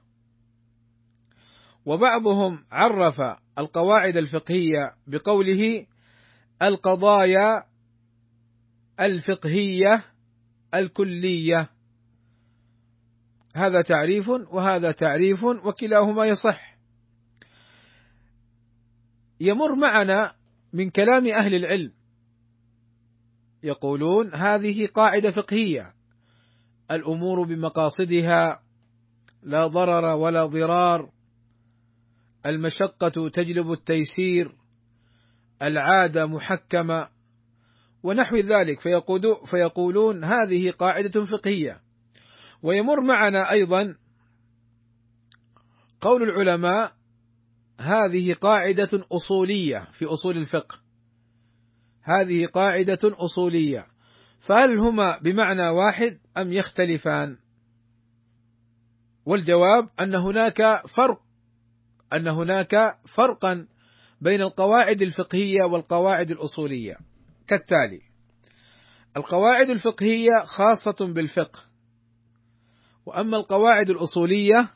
وبعضهم عرف القواعد الفقهية بقوله القضايا الفقهية الكلية، هذا تعريف وهذا تعريف وكلاهما يصح. يمر معنا من كلام أهل العلم يقولون هذه قاعدة فقهية، الأمور بمقاصدها، لا ضرر ولا ضرار، المشقة تجلب التيسير، العادة محكمة ونحو ذلك، فيقولون هذه قاعدة فقهية. ويمر معنا أيضا قول العلماء هذه قاعدة أصولية في أصول الفقه، هذه قاعدة أصولية، فهل هما بمعنى واحد أم يختلفان؟ والجواب أن هناك فرق أن هناك فرقا بين القواعد الفقهية والقواعد الأصولية كالتالي: القواعد الفقهية خاصة بالفقه، وأما القواعد الأصولية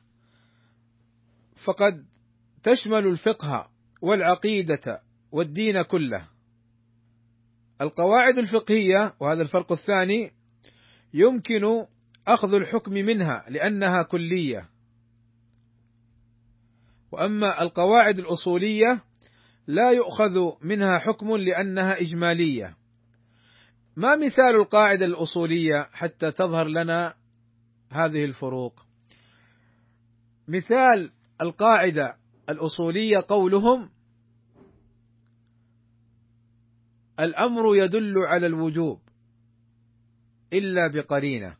فقد تشمل الفقه والعقيدة والدين كله. القواعد الفقهية، وهذا الفرق الثاني، يمكن أخذ الحكم منها لأنها كلية، وأما القواعد الأصولية لا يؤخذ منها حكم لأنها إجمالية. ما مثال القاعدة الأصولية حتى تظهر لنا هذه الفروق؟ مثال القاعدة الأصولية قولهم الأمر يدل على الوجوب إلا بقرينة،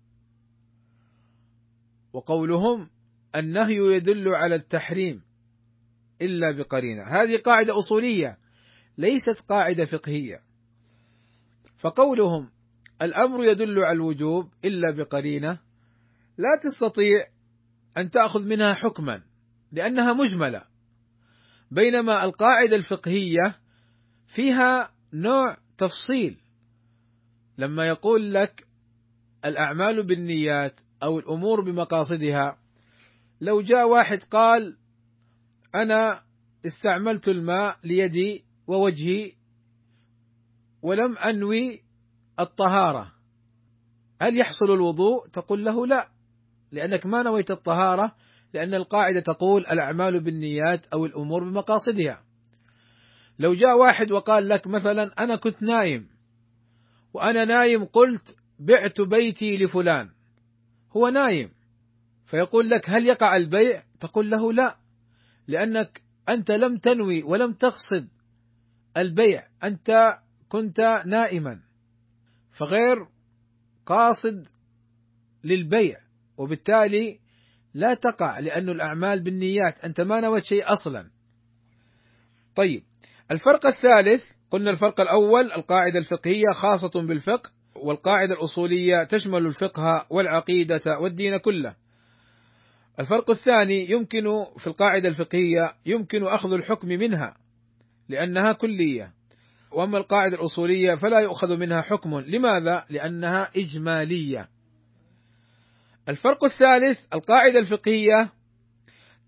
وقولهم النهي يدل على التحريم إلا بقرينة. هذه قاعدة أصولية ليست قاعدة فقهية. فقولهم الأمر يدل على الوجوب إلا بقرينة لا تستطيع أن تأخذ منها حكما لأنها مجملة، بينما القاعدة الفقهية فيها نوع تفصيل. لما يقول لك الأعمال بالنيات أو الأمور بمقاصدها، لو جاء واحد قال أنا استعملت الماء ليدي ووجهي ولم أنوي الطهارة، هل يحصل الوضوء؟ تقول له لا، لأنك ما نويت الطهارة، لأن القاعدة تقول الأعمال بالنيات أو الأمور بمقاصدها. لو جاء واحد وقال لك مثلا أنا كنت نايم وأنا نايم قلت بعت بيتي لفلان، هو نايم، فيقول لك هل يقع البيع؟ تقول له لا، لأنك أنت لم تنوي ولم تقصد البيع، أنت كنت نائما فغير قاصد للبيع، وبالتالي لا تقع، لأن الأعمال بالنيات أنت ما نويت شيء أصلا. طيب، الفرق الثالث، قلنا الفرق الأول القاعدة الفقهية خاصة بالفقه، والقاعدة الأصولية تشمل الفقه والعقيدة والدين كله. الفرق الثاني يمكن في القاعدة الفقهية يمكن أخذ الحكم منها لأنها كلية، وأما القاعدة الأصولية فلا يؤخذ منها حكم. لماذا؟ لأنها إجمالية. الفرق الثالث القاعدة الفقهية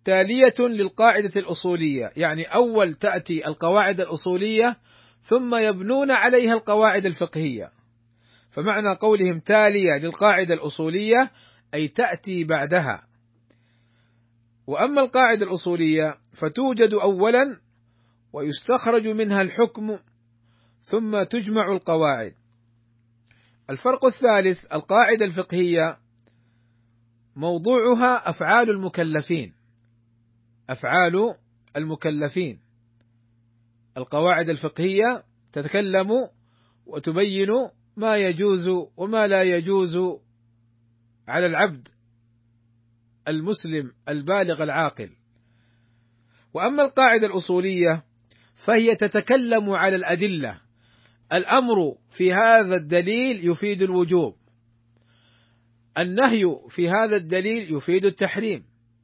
تالية للقاعدة الأصولية، يعني أول تأتي القواعد الأصولية ثم يبنون عليها القواعد الفقهية. فمعنى قولهم تالية للقاعدة الأصولية أي تأتي بعدها. وأما القاعدة الأصولية فتوجد أولا ويستخرج منها الحكم ثم تجمع القواعد. الفرق الثالث: القاعدة الفقهية موضوعها أفعال المكلفين، أفعال المكلفين. القواعد الفقهية تتكلم وتبين ما يجوز وما لا يجوز على العبد المسلم البالغ العاقل. وأما القاعدة الأصولية فهي تتكلم على الأدلة، الأمر في هذا الدليل يفيد الوجوب، النهي في هذا الدليل يفيد التحريم.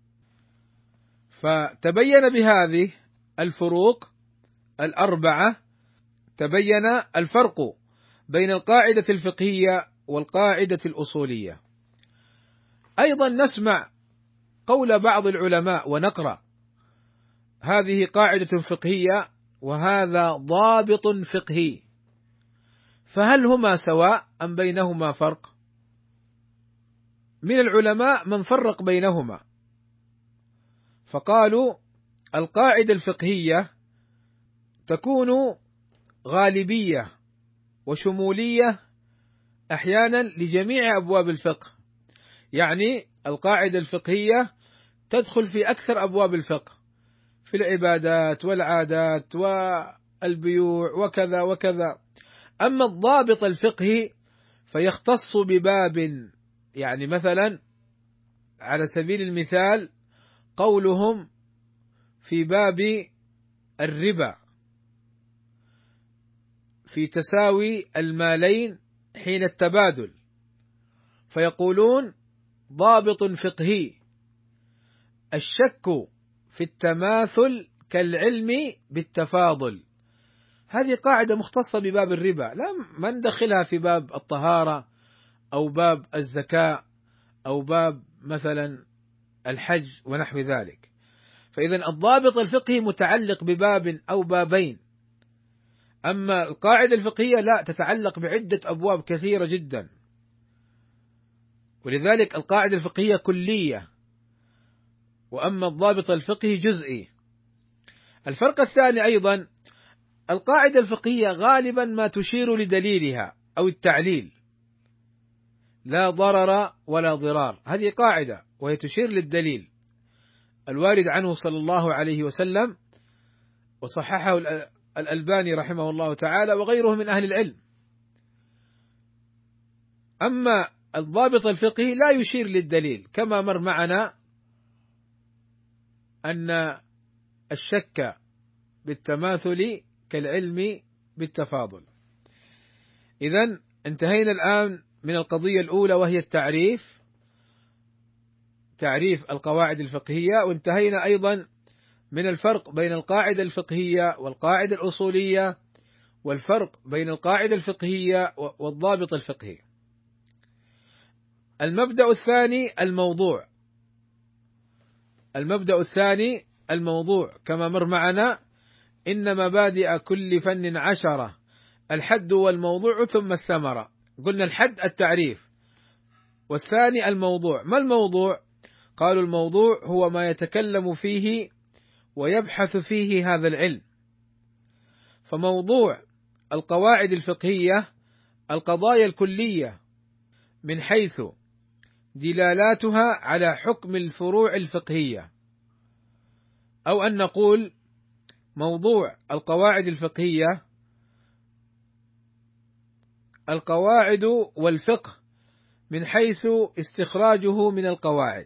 فتبين بهذه الفروق الأربعة تبين الفرق بين القاعدة الفقهية والقاعدة الأصولية. أيضا نسمع قول بعض العلماء ونقرأ: هذه قاعدة فقهية وهذا ضابط فقهي، فهل هما سواء أم بينهما فرق؟ من العلماء من فرق بينهما، فقالوا القاعدة الفقهية تكون غالبية وشمولية أحيانا لجميع أبواب الفقه، يعني القاعدة الفقهية تدخل في أكثر أبواب الفقه، في العبادات والعادات والبيوع وكذا وكذا. أما الضابط الفقهي فيختص بباب، يعني مثلا على سبيل المثال قولهم في باب الربا في تساوي المالين حين التبادل، فيقولون ضابط فقهي: الشك في التماثل كالعلم بالتفاضل. هذه قاعدة مختصة بباب الربا، لا ما ندخلها في باب الطهارة أو باب الزكاة أو باب مثلا الحج ونحو ذلك. فإذا الضابط الفقهي متعلق بباب أو بابين، أما القاعدة الفقهية لا، تتعلق بعدة أبواب كثيرة جدا، ولذلك القاعدة الفقهية كلية، وأما الضابط الفقهي جزئي. الفرق الثاني أيضا: القاعدة الفقهية غالبا ما تشير لدليلها أو التعليل، لا ضرر ولا ضرار، هذه قاعدة وهي تشير للدليل الوارد عنه صلى الله عليه وسلم، وصححه الألباني رحمه الله تعالى وغيره من أهل العلم. أما الضابط الفقهي لا يشير للدليل، كما مر معنا أن الشك بالتماثل كالعلم بالتفاضل. إذن انتهينا الآن من القضية الأولى وهي التعريف، تعريف القواعد الفقهية، وانتهينا أيضا من الفرق بين القاعدة الفقهية والقاعدة الأصولية، والفرق بين القاعدة الفقهية والضابط الفقهي. المبدأ الثاني الموضوع، المبدأ الثاني الموضوع كما مر معنا: إن مبادئ كل فن عشرة، الحد والموضوع ثم الثمرة. قلنا الحد التعريف، والثاني الموضوع. ما الموضوع؟ قالوا الموضوع هو ما يتكلم فيه ويبحث فيه هذا العلم. فموضوع القواعد الفقهية القضايا الكلية من حيث دلالاتها على حكم الفروع الفقهية، أو أن نقول موضوع القواعد الفقهية القواعد والفقه من حيث استخراجه من القواعد.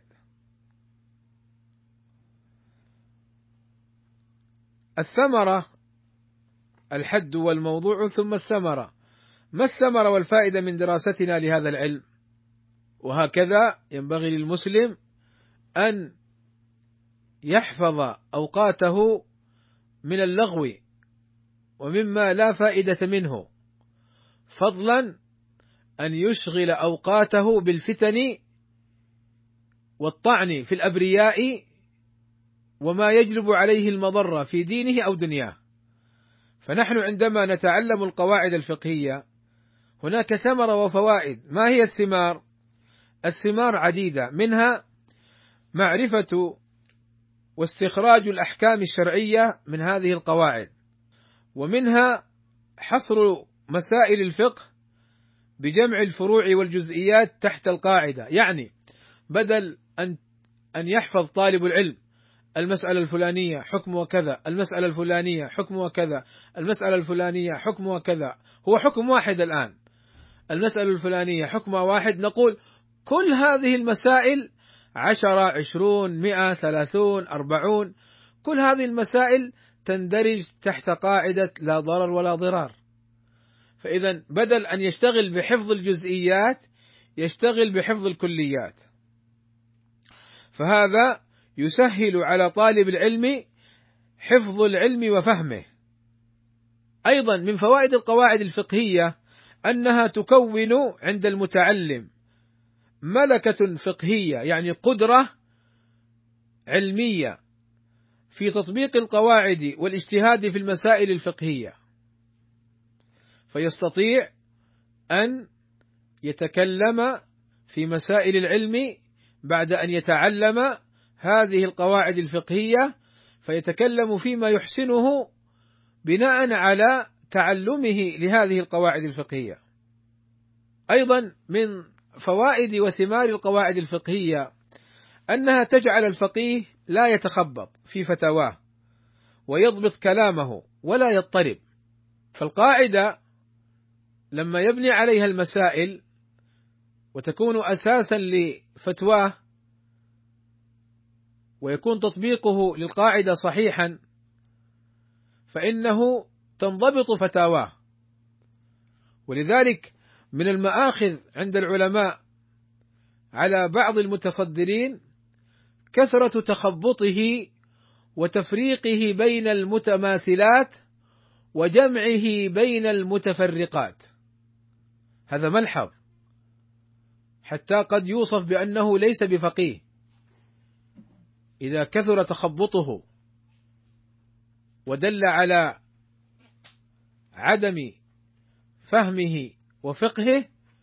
الثمرة الحد والموضوع ثم الثمرة. ما الثمرة والفائدة من دراستنا لهذا العلم؟ وهكذا ينبغي للمسلم أن يحفظ أوقاته من اللغو ومما لا فائدة منه، فضلا أن يشغل أوقاته بالفتن والطعن في الأبرياء وما يجلب عليه المضرة في دينه أو دنياه. فنحن عندما نتعلم القواعد الفقهية هناك ثمرة وفوائد. ما هي الثمار؟ الثمار عديدة، منها معرفة واستخراج الأحكام الشرعية من هذه القواعد، ومنها حصر مسائل الفقه بجمع الفروع والجزئيات تحت القاعدة. يعني بدل أن أن يحفظ طالب العلم المسألة الفلانية حكم وكذا، المسألة الفلانية حكم وكذا، المسألة الفلانية حكم وكذا، هو حكم واحد الآن، المسألة الفلانية حكم واحد، نقول كل هذه المسائل عشرة، عشرون، مئة، ثلاثون، أربعون، كل هذه المسائل تندرج تحت قاعدة لا ضرر ولا ضرار. فإذا بدل أن يشتغل بحفظ الجزئيات يشتغل بحفظ الكليات، فهذا يسهل على طالب العلم حفظ العلم وفهمه. أيضا من فوائد القواعد الفقهية أنها تكون عند المتعلم ملكة فقهية، يعني قدرة علمية في تطبيق القواعد والاجتهاد في المسائل الفقهية، فيستطيع أن يتكلم في مسائل العلم بعد أن يتعلم هذه القواعد الفقهية، فيتكلم فيما يحسنه بناء على تعلمه لهذه القواعد الفقهية. أيضا من فوائد وثمار القواعد الفقهية أنها تجعل الفقيه لا يتخبط في فتاواه ويضبط كلامه ولا يضطرب. فالقاعدة لما يبني عليها المسائل وتكون أساسا لفتواه ويكون تطبيقه للقاعدة صحيحا فإنه تنضبط فتاواه. ولذلك من المآخذ عند العلماء على بعض المتصدرين كثرة تخبطه وتفريقه بين المتماثلات وجمعه بين المتفرقات، هذا ملحظ، حتى قد يوصف بأنه ليس بفقيه إذا كثر تخبطه ودل على عدم فهمه وفقهه،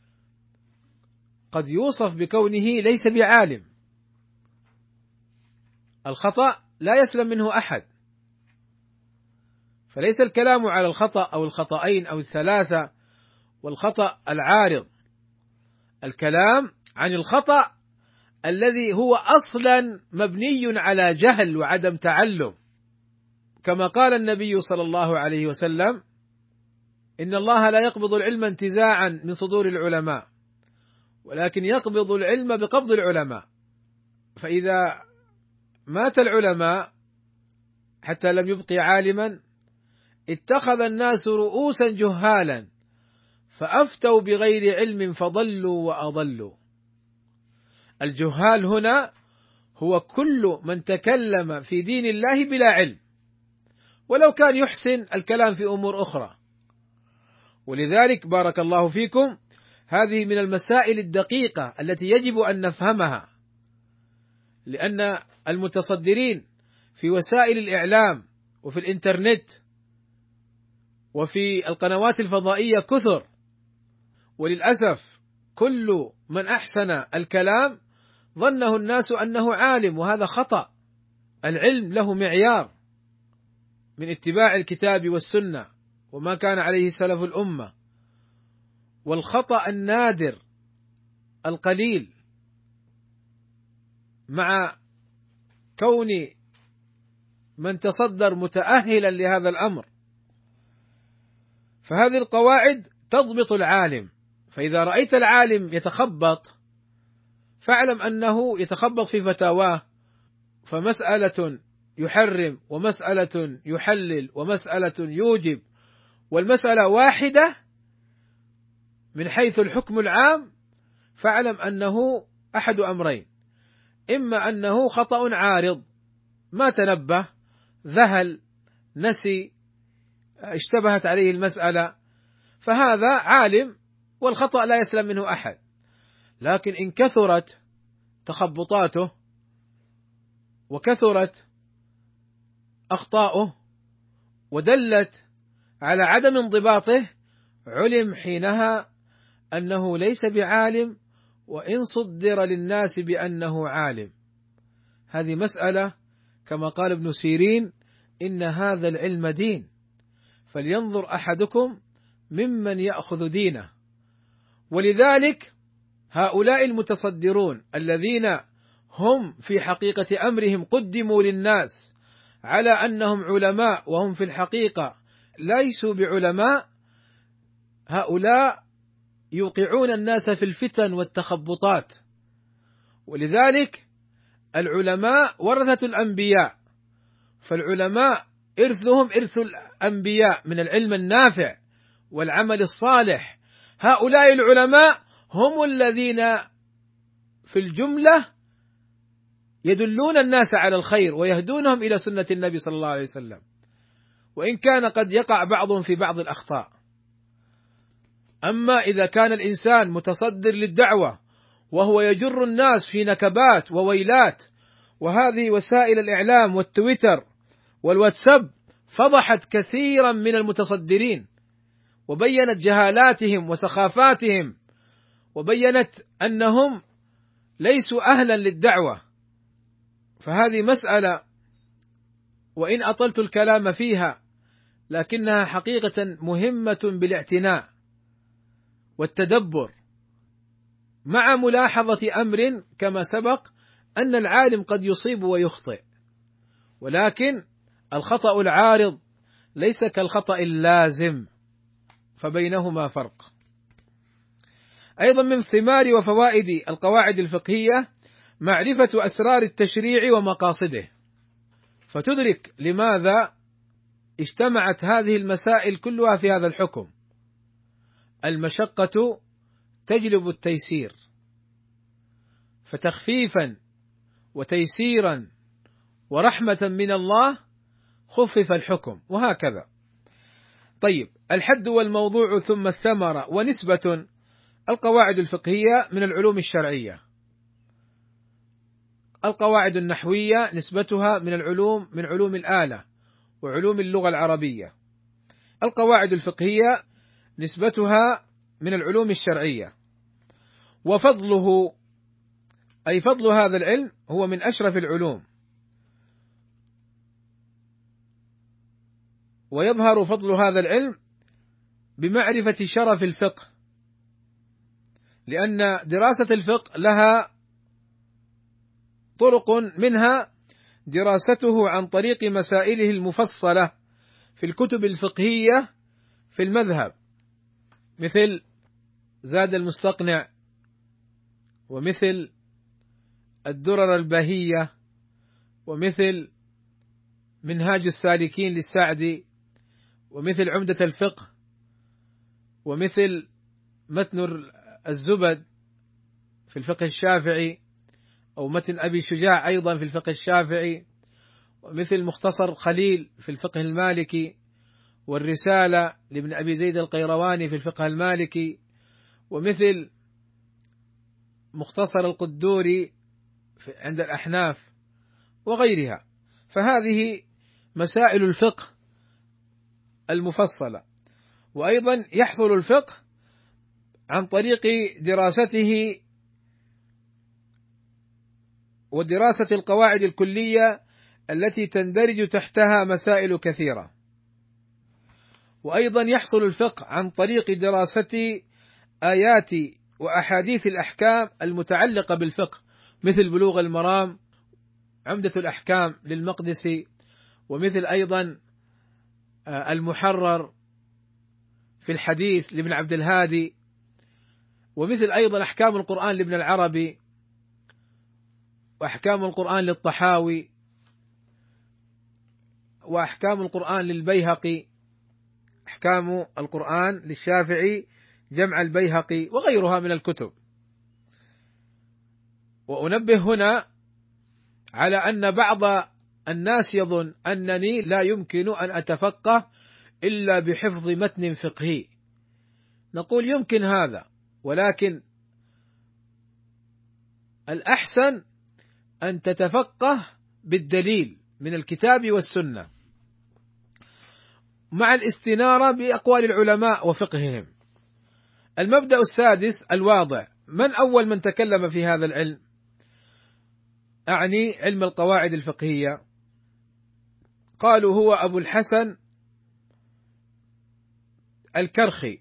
قد يوصف بكونه ليس بعالم. الخطأ لا يسلم منه أحد، فليس الكلام على الخطأ أو الخطأين أو الثلاثة والخطأ العارض، الكلام عن الخطأ الذي هو أصلا مبني على جهل وعدم تعلم، كما قال النبي صلى الله عليه وسلم: إن الله لا يقبض العلم انتزاعا من صدور العلماء ولكن يقبض العلم بقبض العلماء. فإذا مات العلماء حتى لم يبق عالما اتخذ الناس رؤوسا جهالا فأفتوا بغير علم فضلوا وأضلوا. الجهال هنا هو كل من تكلم في دين الله بلا علم ولو كان يحسن الكلام في أمور أخرى. ولذلك بارك الله فيكم هذه من المسائل الدقيقة التي يجب أن نفهمها، لأن المتصدرين في وسائل الإعلام وفي الإنترنت وفي القنوات الفضائية كثر، وللأسف كل من أحسن الكلام ظنه الناس أنه عالم، وهذا خطأ. العلم له معيار من اتباع الكتاب والسنة وما كان عليه سلف الأمة، والخطأ النادر القليل مع كون من تصدر متأهلا لهذا الأمر. فهذه القواعد تضبط العالم، فإذا رأيت العالم يتخبط فاعلم أنه يتخبط في فتاواه، فمسألة يحرم ومسألة يحلل ومسألة يوجب، والمسألة واحدة من حيث الحكم العام، فاعلم أنه أحد أمرين: إما أنه خطأ عارض ما تنبه، ذهل، نسي، اشتبهت عليه المسألة، فهذا عالم والخطأ لا يسلم منه أحد. لكن إن كثرت تخبطاته وكثرت أخطاؤه ودلت على عدم انضباطه، علم حينها أنه ليس بعالم، وإن صدر للناس بأنه عالم. هذه مسألة كما قال ابن سيرين: إن هذا العلم دين، فلينظر أحدكم ممن يأخذ دينه. ولذلك هؤلاء المتصدرون الذين هم في حقيقة أمرهم قدموا للناس على أنهم علماء وهم في الحقيقة ليسوا بعلماء، هؤلاء يوقعون الناس في الفتن والتخبطات. ولذلك العلماء ورثة الأنبياء، فالعلماء إرثهم إرث الأنبياء من العلم النافع والعمل الصالح. هؤلاء العلماء هم الذين في الجملة يدلون الناس على الخير ويهدونهم إلى سنة النبي صلى الله عليه وسلم، وإن كان قد يقع بعضهم في بعض الأخطاء. أما إذا كان الإنسان متصدر للدعوة وهو يجر الناس في نكبات وويلات، وهذه وسائل الإعلام والتويتر والواتساب فضحت كثيرا من المتصدرين، وبينت جهالاتهم وسخافاتهم، وبينت أنهم ليسوا أهلا للدعوة. فهذه مسألة وإن أطلت الكلام فيها لكنها حقيقة مهمة بالاعتناء والتدبر، مع ملاحظة أمر كما سبق أن العالم قد يصيب ويخطئ، ولكن الخطأ العارض ليس كالخطأ اللازم، فبينهما فرق. أيضا من ثمار وفوائد القواعد الفقهية معرفة أسرار التشريع ومقاصده، فتدرك لماذا اجتمعت هذه المسائل كلها في هذا الحكم. المشقة تجلب التيسير، فتخفيفا وتيسيرا ورحمة من الله خفف الحكم، وهكذا. طيب، الحد والموضوع ثم الثمرة ونسبة القواعد الفقهية من العلوم الشرعية. القواعد النحوية نسبتها من العلوم من علوم الآلة وعلوم اللغة العربية. القواعد الفقهية نسبتها من العلوم الشرعية. وفضله أي فضل هذا العلم هو من أشرف العلوم، ويظهر فضل هذا العلم بمعرفة شرف الفقه، لأن دراسة الفقه لها طرق، منها دراسته عن طريق مسائله المفصلة في الكتب الفقهية في المذهب، مثل زاد المستقنع، ومثل الدرر البهية، ومثل منهاج السالكين للسعدي، ومثل عمدة الفقه، ومثل متن الزبد في الفقه الشافعي، أو متن أبي شجاع أيضا في الفقه الشافعي، ومثل مختصر خليل في الفقه المالكي، والرسالة لابن أبي زيد القيرواني في الفقه المالكي، ومثل مختصر القدوري عند الأحناف وغيرها. فهذه مسائل الفقه المفصلة. وأيضا يحصل الفقه عن طريق دراسته ودراسة القواعد الكلية التي تندرج تحتها مسائل كثيرة. وأيضا يحصل الفقه عن طريق دراسة آيات وأحاديث الأحكام المتعلقة بالفقه، مثل بلوغ المرام، عمدة الأحكام للمقدسي، ومثل أيضا المحرر في الحديث لابن عبد الهادي، ومثل أيضا أحكام القرآن لابن العربي، وأحكام القرآن للطحاوي، وأحكام القرآن للبيهقي، أحكام القرآن للشافعي جمع البيهقي، وغيرها من الكتب. وأنبه هنا على أن بعض الناس يظن أنني لا يمكن أن أتفقه إلا بحفظ متن فقهي. نقول يمكن هذا، ولكن الأحسن أن تتفقه بالدليل من الكتاب والسنة. مع الاستنارة بأقوال العلماء وفقههم. المبدأ السادس الواضع: من أول من تكلم في هذا العلم؟ أعني علم القواعد الفقهية. قالوا هو أبو الحسن الكرخي،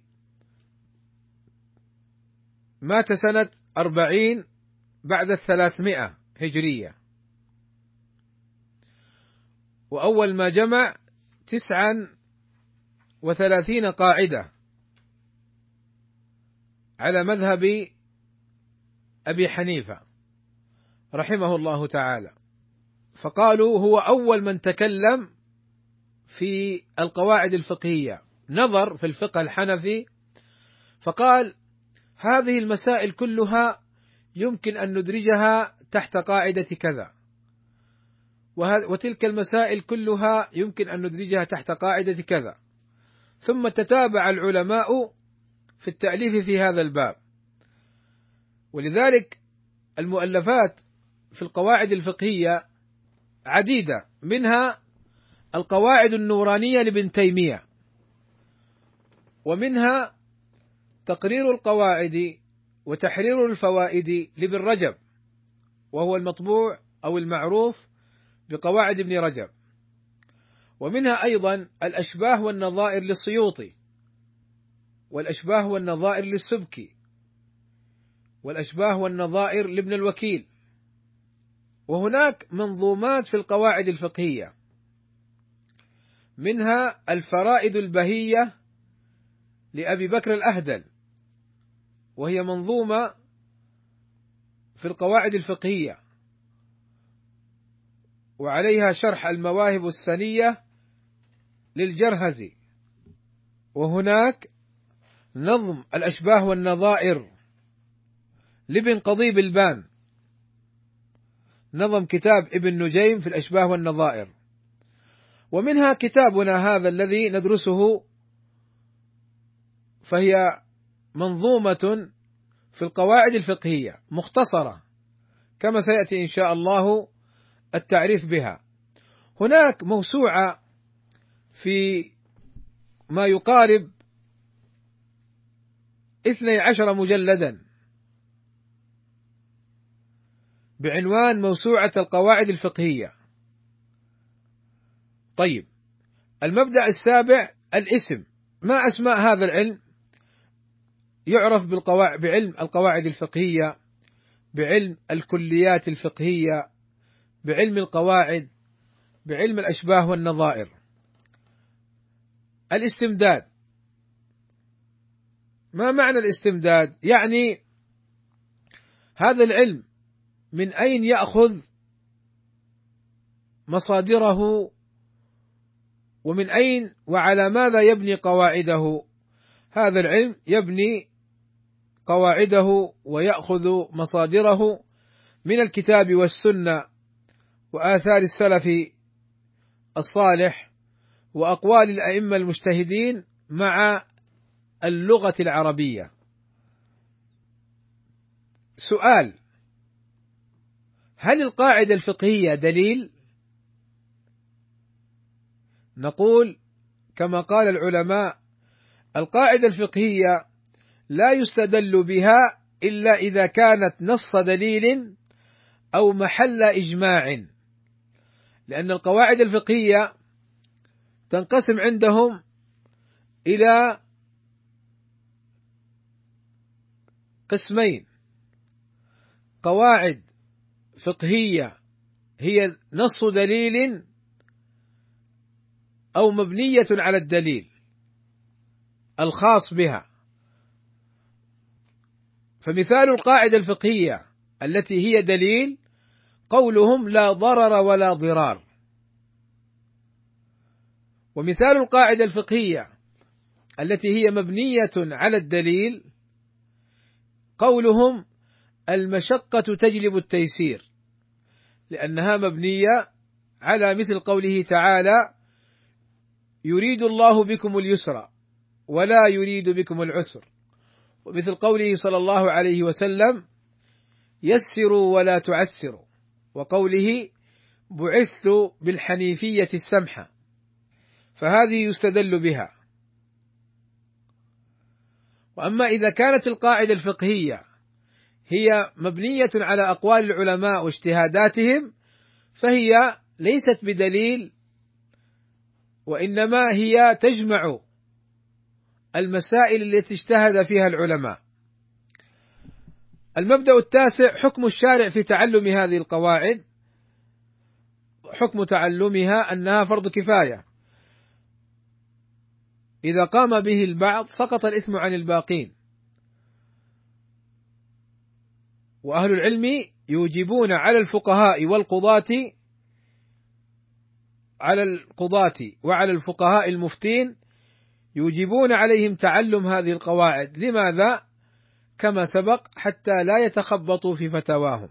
مات سنة أربعين بعد الثلاثمائة هجرية، وأول ما جمع تسعا وثلاثين قاعدة على مذهب أبي حنيفة رحمه الله تعالى. فقالوا هو أول من تكلم في القواعد الفقهية، نظر في الفقه الحنفي فقال هذه المسائل كلها يمكن أن ندرجها تحت قاعدة كذا، وتلك المسائل كلها يمكن أن ندرجها تحت قاعدة كذا. ثم تتابع العلماء في التأليف في هذا الباب، ولذلك المؤلفات في القواعد الفقهية عديدة، منها القواعد النورانية لابن تيمية، ومنها تقرير القواعد وتحرير الفوائد لابن رجب، وهو المطبوع أو المعروف بقواعد ابن رجب، ومنها أيضا الأشباه والنظائر للسيوطي، والأشباه والنظائر للسبكي، والأشباه والنظائر لابن الوكيل. وهناك منظومات في القواعد الفقهية، منها الفرائد البهية لأبي بكر الأهدل، وهي منظومة في القواعد الفقهية، وعليها شرح المواهب السنية للجرهزي. وهناك نظم الأشباه والنظائر لابن قضيب البان، نظم كتاب ابن نجيم في الأشباه والنظائر. ومنها كتابنا هذا الذي ندرسه، فهي منظومة في القواعد الفقهية مختصرة، كما سيأتي إن شاء الله التعريف بها. هناك موسوعة في ما يقارب اثني عشر مجلدا بعنوان موسوعة القواعد الفقهية. طيب، المبدأ السابع الاسم. ما أسماء هذا العلم؟ يعرف بالقواعد بعلم القواعد الفقهية، بعلم الكليات الفقهية، بعلم القواعد، بعلم الأشباه والنظائر. الاستمداد، ما معنى الاستمداد؟ يعني هذا العلم من أين يأخذ مصادره، ومن أين وعلى ماذا يبني قواعده. هذا العلم يبني قواعده ويأخذ مصادره من الكتاب والسنة وآثار السلف الصالح وأقوال الأئمة المجتهدين مع اللغة العربية. سؤال: هل القاعدة الفقهية دليل؟ نقول كما قال العلماء: القاعدة الفقهية لا يستدل بها إلا إذا كانت نص دليل أو محل إجماع، لأن القواعد الفقهية تنقسم عندهم إلى قسمين: قواعد فقهية هي نص دليل أو مبنية على الدليل الخاص بها. فمثال القاعدة الفقهية التي هي دليل قولهم لا ضرر ولا ضرار. ومثال القاعدة الفقهية التي هي مبنية على الدليل قولهم المشقة تجلب التيسير، لأنها مبنية على مثل قوله تعالى: يريد الله بكم اليسر ولا يريد بكم العسر، ومثل قوله صلى الله عليه وسلم: يسروا ولا تعسروا، وقوله: بعثت بالحنيفية السمحة. فهذه يستدل بها. وأما إذا كانت القاعدة الفقهية هي مبنية على أقوال العلماء واجتهاداتهم فهي ليست بدليل، وإنما هي تجمع المسائل التي اجتهد فيها العلماء. المبدأ التاسع: حكم الشارع في تعلم هذه القواعد. حكم تعلمها أنها فرض كفاية، إذا قام به البعض سقط الإثم عن الباقين. وأهل العلم يوجبون على الفقهاء والقضاة على القضاة وعلى الفقهاء المفتين يوجبون عليهم تعلم هذه القواعد. لماذا؟ كما سبق: حتى لا يتخبطوا في فتاواهم.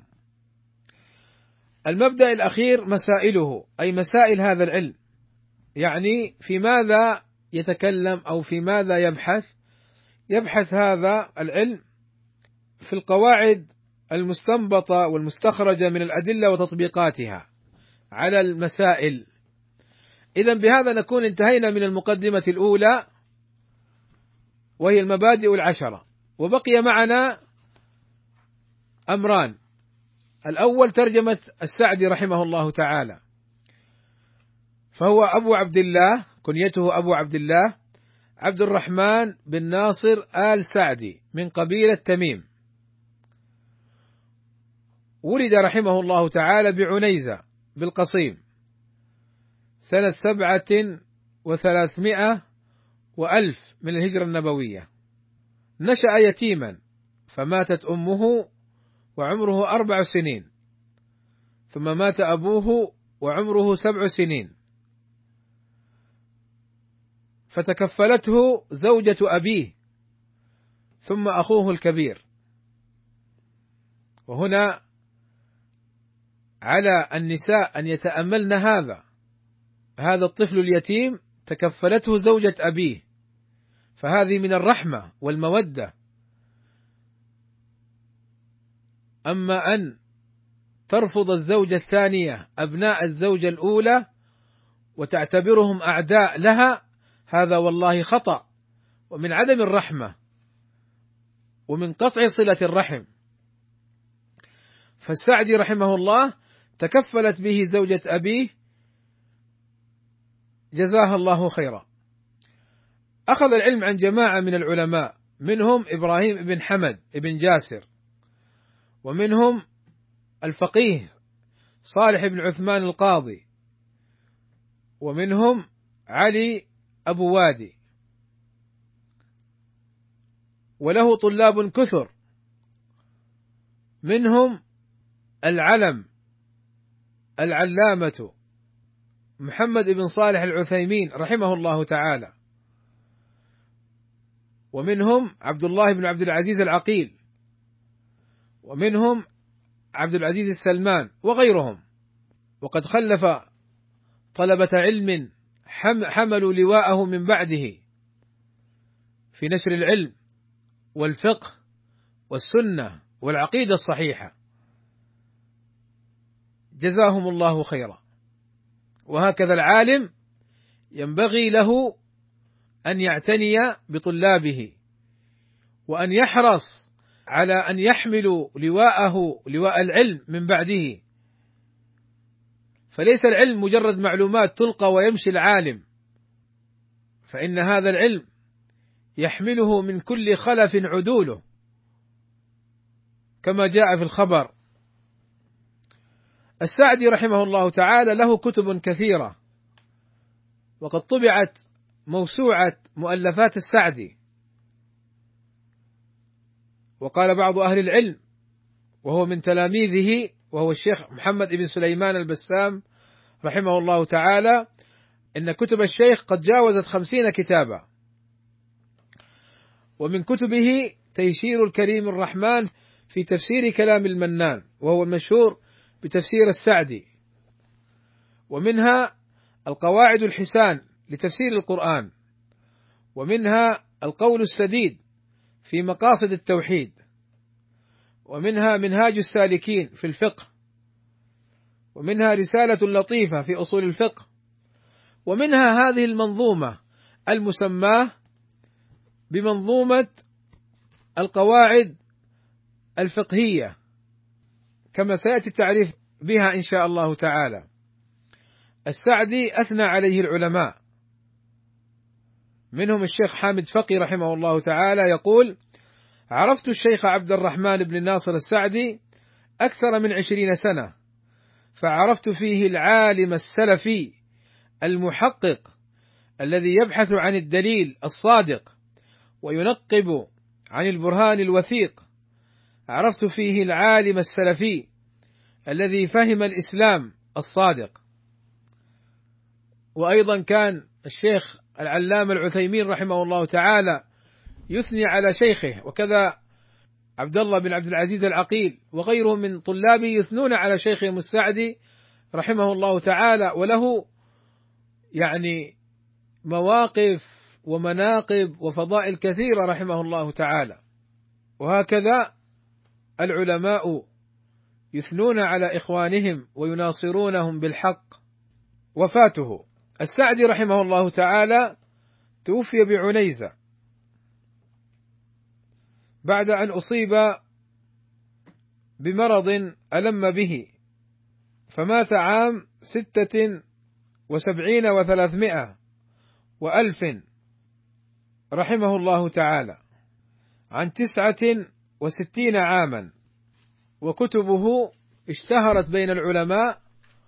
المبدأ الأخير مسائله، أي مسائل هذا العلم، يعني في ماذا يتكلم أو في ماذا يبحث. يبحث هذا العلم في القواعد المستنبطة والمستخرجة من الأدلة وتطبيقاتها على المسائل. إذن بهذا نكون انتهينا من المقدمة الأولى وهي المبادئ العشرة، وبقي معنا أمران: الأول ترجمة السعدي رحمه الله تعالى، فهو أبو عبد الله، كنيته أبو عبد الله عبد الرحمن بن ناصر آل سعدي من قبيلة تميم. ولد رحمه الله تعالى بعنيزة بالقصيم سنة سبعة وثلاثمائة وألف من الهجرة النبوية. نشأ يتيما فماتت أمه وعمره أربع سنين، ثم مات أبوه وعمره سبع سنين، فتكفلته زوجة أبيه ثم أخوه الكبير. وهنا على النساء أن يتأملن هذا هذا الطفل اليتيم تكفلته زوجة أبيه، فهذه من الرحمة والمودة. أما أن ترفض الزوجة الثانية أبناء الزوجة الأولى وتعتبرهم أعداء لها، هذا والله خطأ ومن عدم الرحمة ومن قطع صلة الرحم. فالسعدي رحمه الله تكفلت به زوجة أبيه جزاها الله خيرا. أخذ العلم عن جماعة من العلماء، منهم إبراهيم بن حمد بن جاسر، ومنهم الفقيه صالح بن عثمان القاضي، ومنهم علي أبو وادي، وله طلاب كثر، منهم العلم العلامة محمد بن صالح العثيمين رحمه الله تعالى، ومنهم عبد الله بن عبد العزيز العقيل، ومنهم عبد العزيز السلمان وغيرهم. وقد خلف طلبة علم حملوا لواءه من بعده في نشر العلم والفقه والسنة والعقيدة الصحيحة، جزاهم الله خيرا. وهكذا العالم ينبغي له أن يعتني بطلابه، وأن يحرص على أن يحملوا لواءه لواء العلم من بعده، فليس العلم مجرد معلومات تلقى ويمشي العالم، فإن هذا العلم يحمله من كل خلف عدوله كما جاء في الخبر. السعدي رحمه الله تعالى له كتب كثيرة، وقد طبعت موسوعة مؤلفات السعدي. وقال بعض أهل العلم وهو من تلاميذه وهو الشيخ محمد بن سليمان البسام رحمه الله تعالى إن كتب الشيخ قد جاوزت خمسين كتابا. ومن كتبه تيسير الكريم الرحمن في تفسير كلام المنان، وهو المشهور بتفسير السعدي، ومنها القواعد الحسان لتفسير القرآن، ومنها القول السديد في مقاصد التوحيد، ومنها منهاج السالكين في الفقه، ومنها رسالة لطيفة في أصول الفقه، ومنها هذه المنظومة المسماة بمنظومة القواعد الفقهية، كما سيأتي التعريف بها إن شاء الله تعالى. السعدي أثنى عليه العلماء، منهم الشيخ حامد فقي رحمه الله تعالى يقول: عرفت الشيخ عبد الرحمن بن ناصر السعدي أكثر من عشرين سنة، فعرفت فيه العالم السلفي المحقق الذي يبحث عن الدليل الصادق وينقب عن البرهان الوثيق. عرفت فيه العالم السلفي الذي فهم الإسلام الصادق. وأيضا كان الشيخ العلامة العثيمين رحمه الله تعالى يثني على شيخه، وكذا عبد الله بن عبد العزيز العقيل وغيرهم من طلابه يثنون على شيخهم السعدي رحمه الله تعالى، وله يعني مواقف ومناقب وفضائل كثيرة رحمه الله تعالى. وهكذا العلماء يثنون على إخوانهم ويناصرونهم بالحق. وفاته: السعدي رحمه الله تعالى توفي بعنيزة بعد أن أصيب بمرض ألم به، فمات عام ستة وسبعين وثلاثمائة وألف رحمه الله تعالى، عن تسعة وستين عاما. وكتبه اشتهرت بين العلماء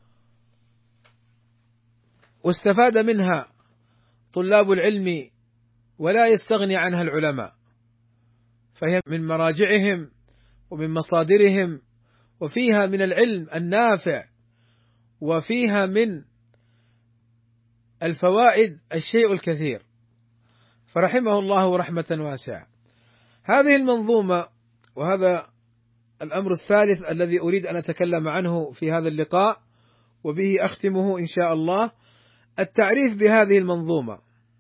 واستفاد منها طلاب العلم ولا يستغني عنها العلماء، فهي من مراجعهم ومن مصادرهم، وفيها من العلم النافع وفيها من الفوائد الشيء الكثير، فرحمه الله رحمة واسعة. هذه المنظومة، وهذا الأمر الثالث الذي أريد أن أتكلم عنه في هذا اللقاء وبه أختمه إن شاء الله، التعريف بهذه المنظومة.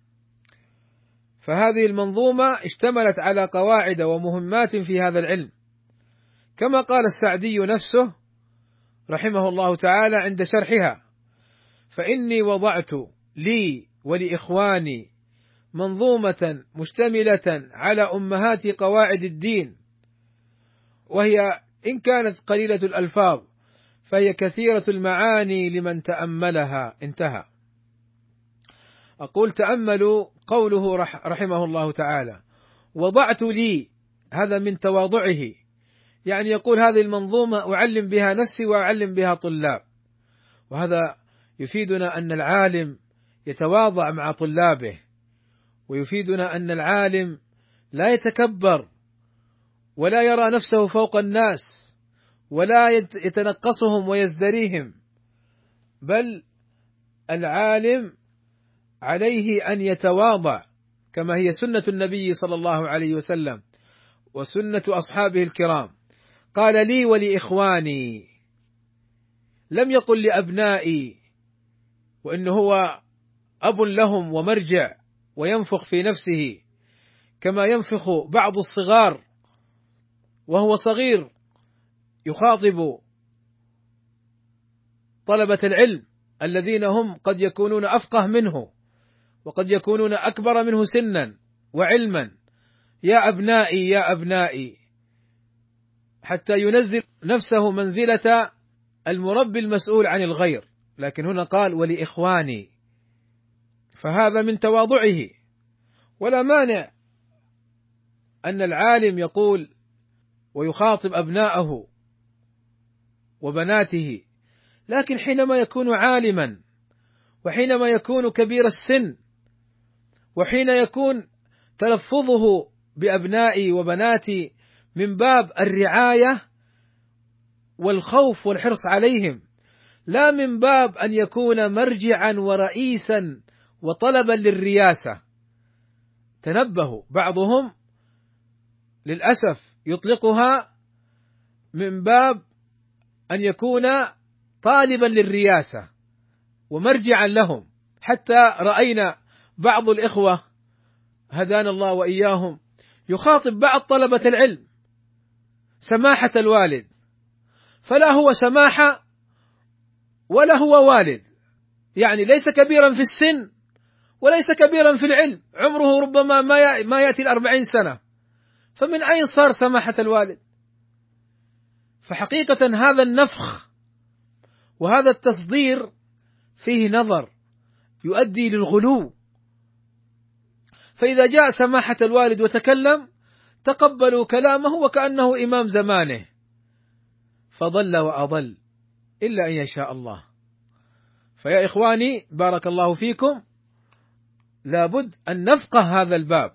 فهذه المنظومة اشتملت على قواعد ومهمات في هذا العلم، كما قال السعدي نفسه رحمه الله تعالى عند شرحها: فإني وضعت لي ولإخواني منظومة مشتملة على أمهات قواعد الدين، وهي إن كانت قليلة الألفاظ فهي كثيرة المعاني لمن تأملها. انتهى. أقول تأملوا قوله رحمه الله تعالى: وضعت لي، هذا من تواضعه، يعني يقول هذه المنظومة أعلم بها نفسي وأعلم بها طلاب. وهذا يفيدنا أن العالم يتواضع مع طلابه، ويفيدنا أن العالم لا يتكبر ولا يرى نفسه فوق الناس ولا يتنقصهم ويزدريهم، بل العالم عليه أن يتواضع كما هي سنة النبي صلى الله عليه وسلم وسنة أصحابه الكرام. قال: لي ولإخواني، لم يقل لأبنائي، وإنه هو أب لهم ومرجع وينفخ في نفسه كما ينفخ بعض الصغار وهو صغير يخاطب طلبة العلم الذين هم قد يكونون أفقه منه وقد يكونون أكبر منه سنا وعلما: يا أبنائي يا أبنائي، حتى ينزل نفسه منزلة المربي المسؤول عن الغير. لكن هنا قال: ولإخواني، فهذا من تواضعه. ولا مانع أن العالم يقول ويخاطب أبناءه وبناته، لكن حينما يكون عالما، وحينما يكون كبير السن، وحين يكون تلفظه بأبنائي وبناتي من باب الرعاية والخوف والحرص عليهم، لا من باب أن يكون مرجعا ورئيسا وطلبا للرياسة. تنبهوا، بعضهم للأسف يطلقها من باب أن يكون طالبا للرياسة ومرجعا لهم، حتى رأينا بعض الإخوة هدانا الله وإياهم يخاطب بعض طلبة العلم سماحة الوالد، فلا هو سماحة ولا هو والد، يعني ليس كبيرا في السن وليس كبيرا في العلم، عمره ربما ما يأتي الأربعين سنة، فمن أين صار سماحة الوالد؟ فحقيقة هذا النفخ وهذا التصدير فيه نظر يؤدي للغلو. فإذا جاء سماحة الوالد وتكلم تقبلوا كلامه وكأنه إمام زمانه، فضل وأضل إلا أن يشاء الله. فيا إخواني بارك الله فيكم، لابد أن نفقه هذا الباب.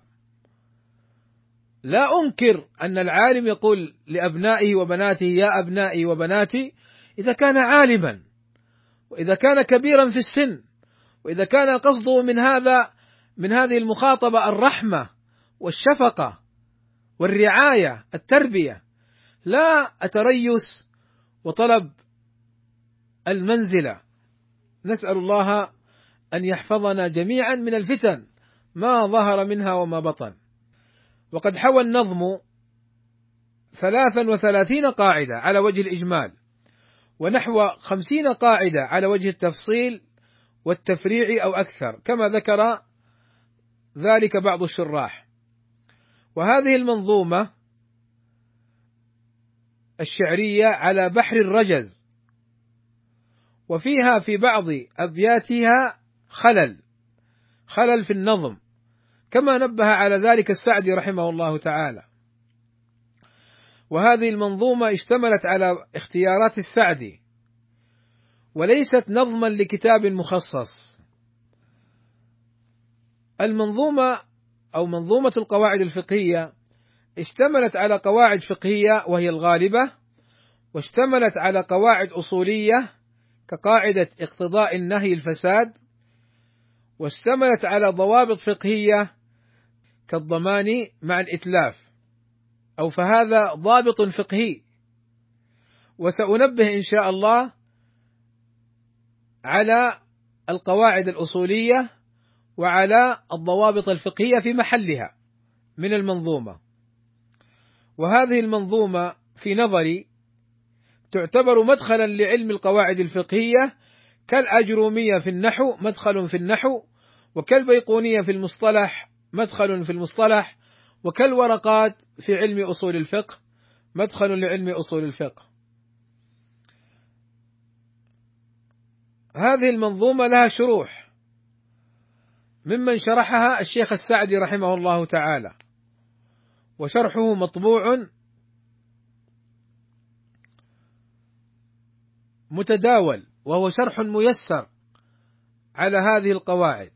لا أنكر أن العالم يقول لأبنائه وبناته يا أبنائي وبناتي إذا كان عالما، وإذا كان كبيرا في السن، وإذا كان قصده من هذا من هذه المخاطبة الرحمة والشفقة والرعاية التربية، لا التريث وطلب المنزلة. نسأل الله أن يحفظنا جميعا من الفتن ما ظهر منها وما بطن. وقد حوى النظم ثلاثا وثلاثين قاعدة على وجه الإجمال، ونحو خمسين قاعدة على وجه التفصيل والتفريع أو أكثر، كما ذكر ذلك بعض الشراح. وهذه المنظومة الشعرية على بحر الرجز، وفيها في بعض أبياتها خلل خلل في النظم، كما نبه على ذلك السعدي رحمه الله تعالى. وهذه المنظومة اشتملت على اختيارات السعدي وليست نظما لكتاب مخصص. المنظومة أو منظومة القواعد الفقهية اشتملت على قواعد فقهية وهي الغالبة، واشتملت على قواعد أصولية كقاعدة اقتضاء النهي الفساد، واشتملت على ضوابط فقهية كالضمان مع الإتلاف، أو فهذا ضابط فقهي. وسأنبه إن شاء الله على القواعد الأصولية وعلى الضوابط الفقهية في محلها من المنظومة. وهذه المنظومة في نظري تعتبر مدخلا لعلم القواعد الفقهية، كالأجرومية في النحو مدخل في النحو، وكالبيقونية في المصطلح مدخل في المصطلح، وكالورقات في علم أصول الفقه مدخل لعلم أصول الفقه. هذه المنظومة لها شروح، ممن شرحها الشيخ السعدي رحمه الله تعالى، وشرحه مطبوع متداول، وهو شرح ميسر على هذه القواعد.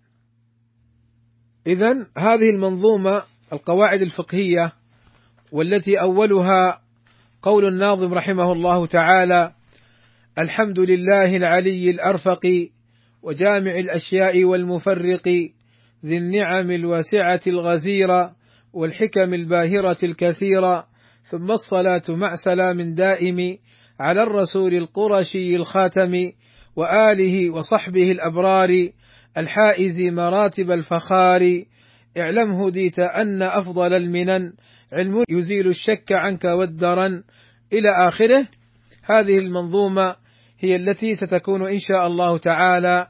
إذن هذه المنظومة القواعد الفقهية، والتي أولها قول الناظم رحمه الله تعالى: الحمد لله العلي الأرفق وجامع الأشياء والمفرق ذي النعم الواسعة الغزيرة والحكم الباهرة الكثيرة، ثم الصلاة مع سلام دائم على الرسول القرشي الخاتم وآله وصحبه الأبرار الحائز مراتب الفخار. اعلم هديت أن أفضل المنن علم يزيل الشك عنك والدرن، إلى آخره. هذه المنظومة هي التي ستكون إن شاء الله تعالى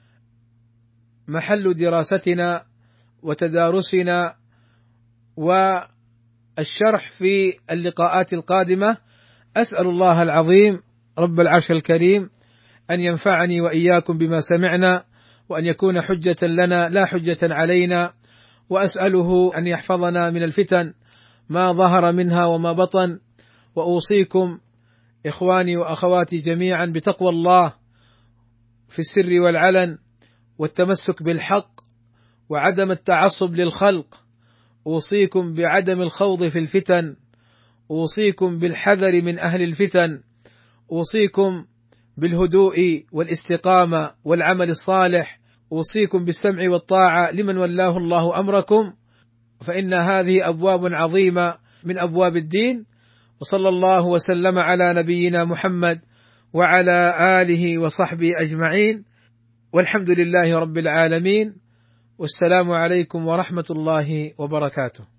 محل دراستنا وتدارسنا والشرح في اللقاءات القادمة. أسأل الله العظيم رب العرش الكريم أن ينفعني وإياكم بما سمعنا، وأن يكون حجة لنا لا حجة علينا، وأسأله أن يحفظنا من الفتن ما ظهر منها وما بطن. وأوصيكم إخواني وأخواتي جميعا بتقوى الله في السر والعلن، والتمسك بالحق، وعدم التعصب للخلق. أوصيكم بعدم الخوض في الفتن، أوصيكم بالحذر من أهل الفتن، أوصيكم بالهدوء والاستقامة والعمل الصالح، أوصيكم بالسمع والطاعة لمن ولاه الله أمركم، فإن هذه أبواب عظيمة من أبواب الدين. وصلى الله وسلم على نبينا محمد وعلى آله وصحبه أجمعين، والحمد لله رب العالمين، والسلام عليكم ورحمة الله وبركاته.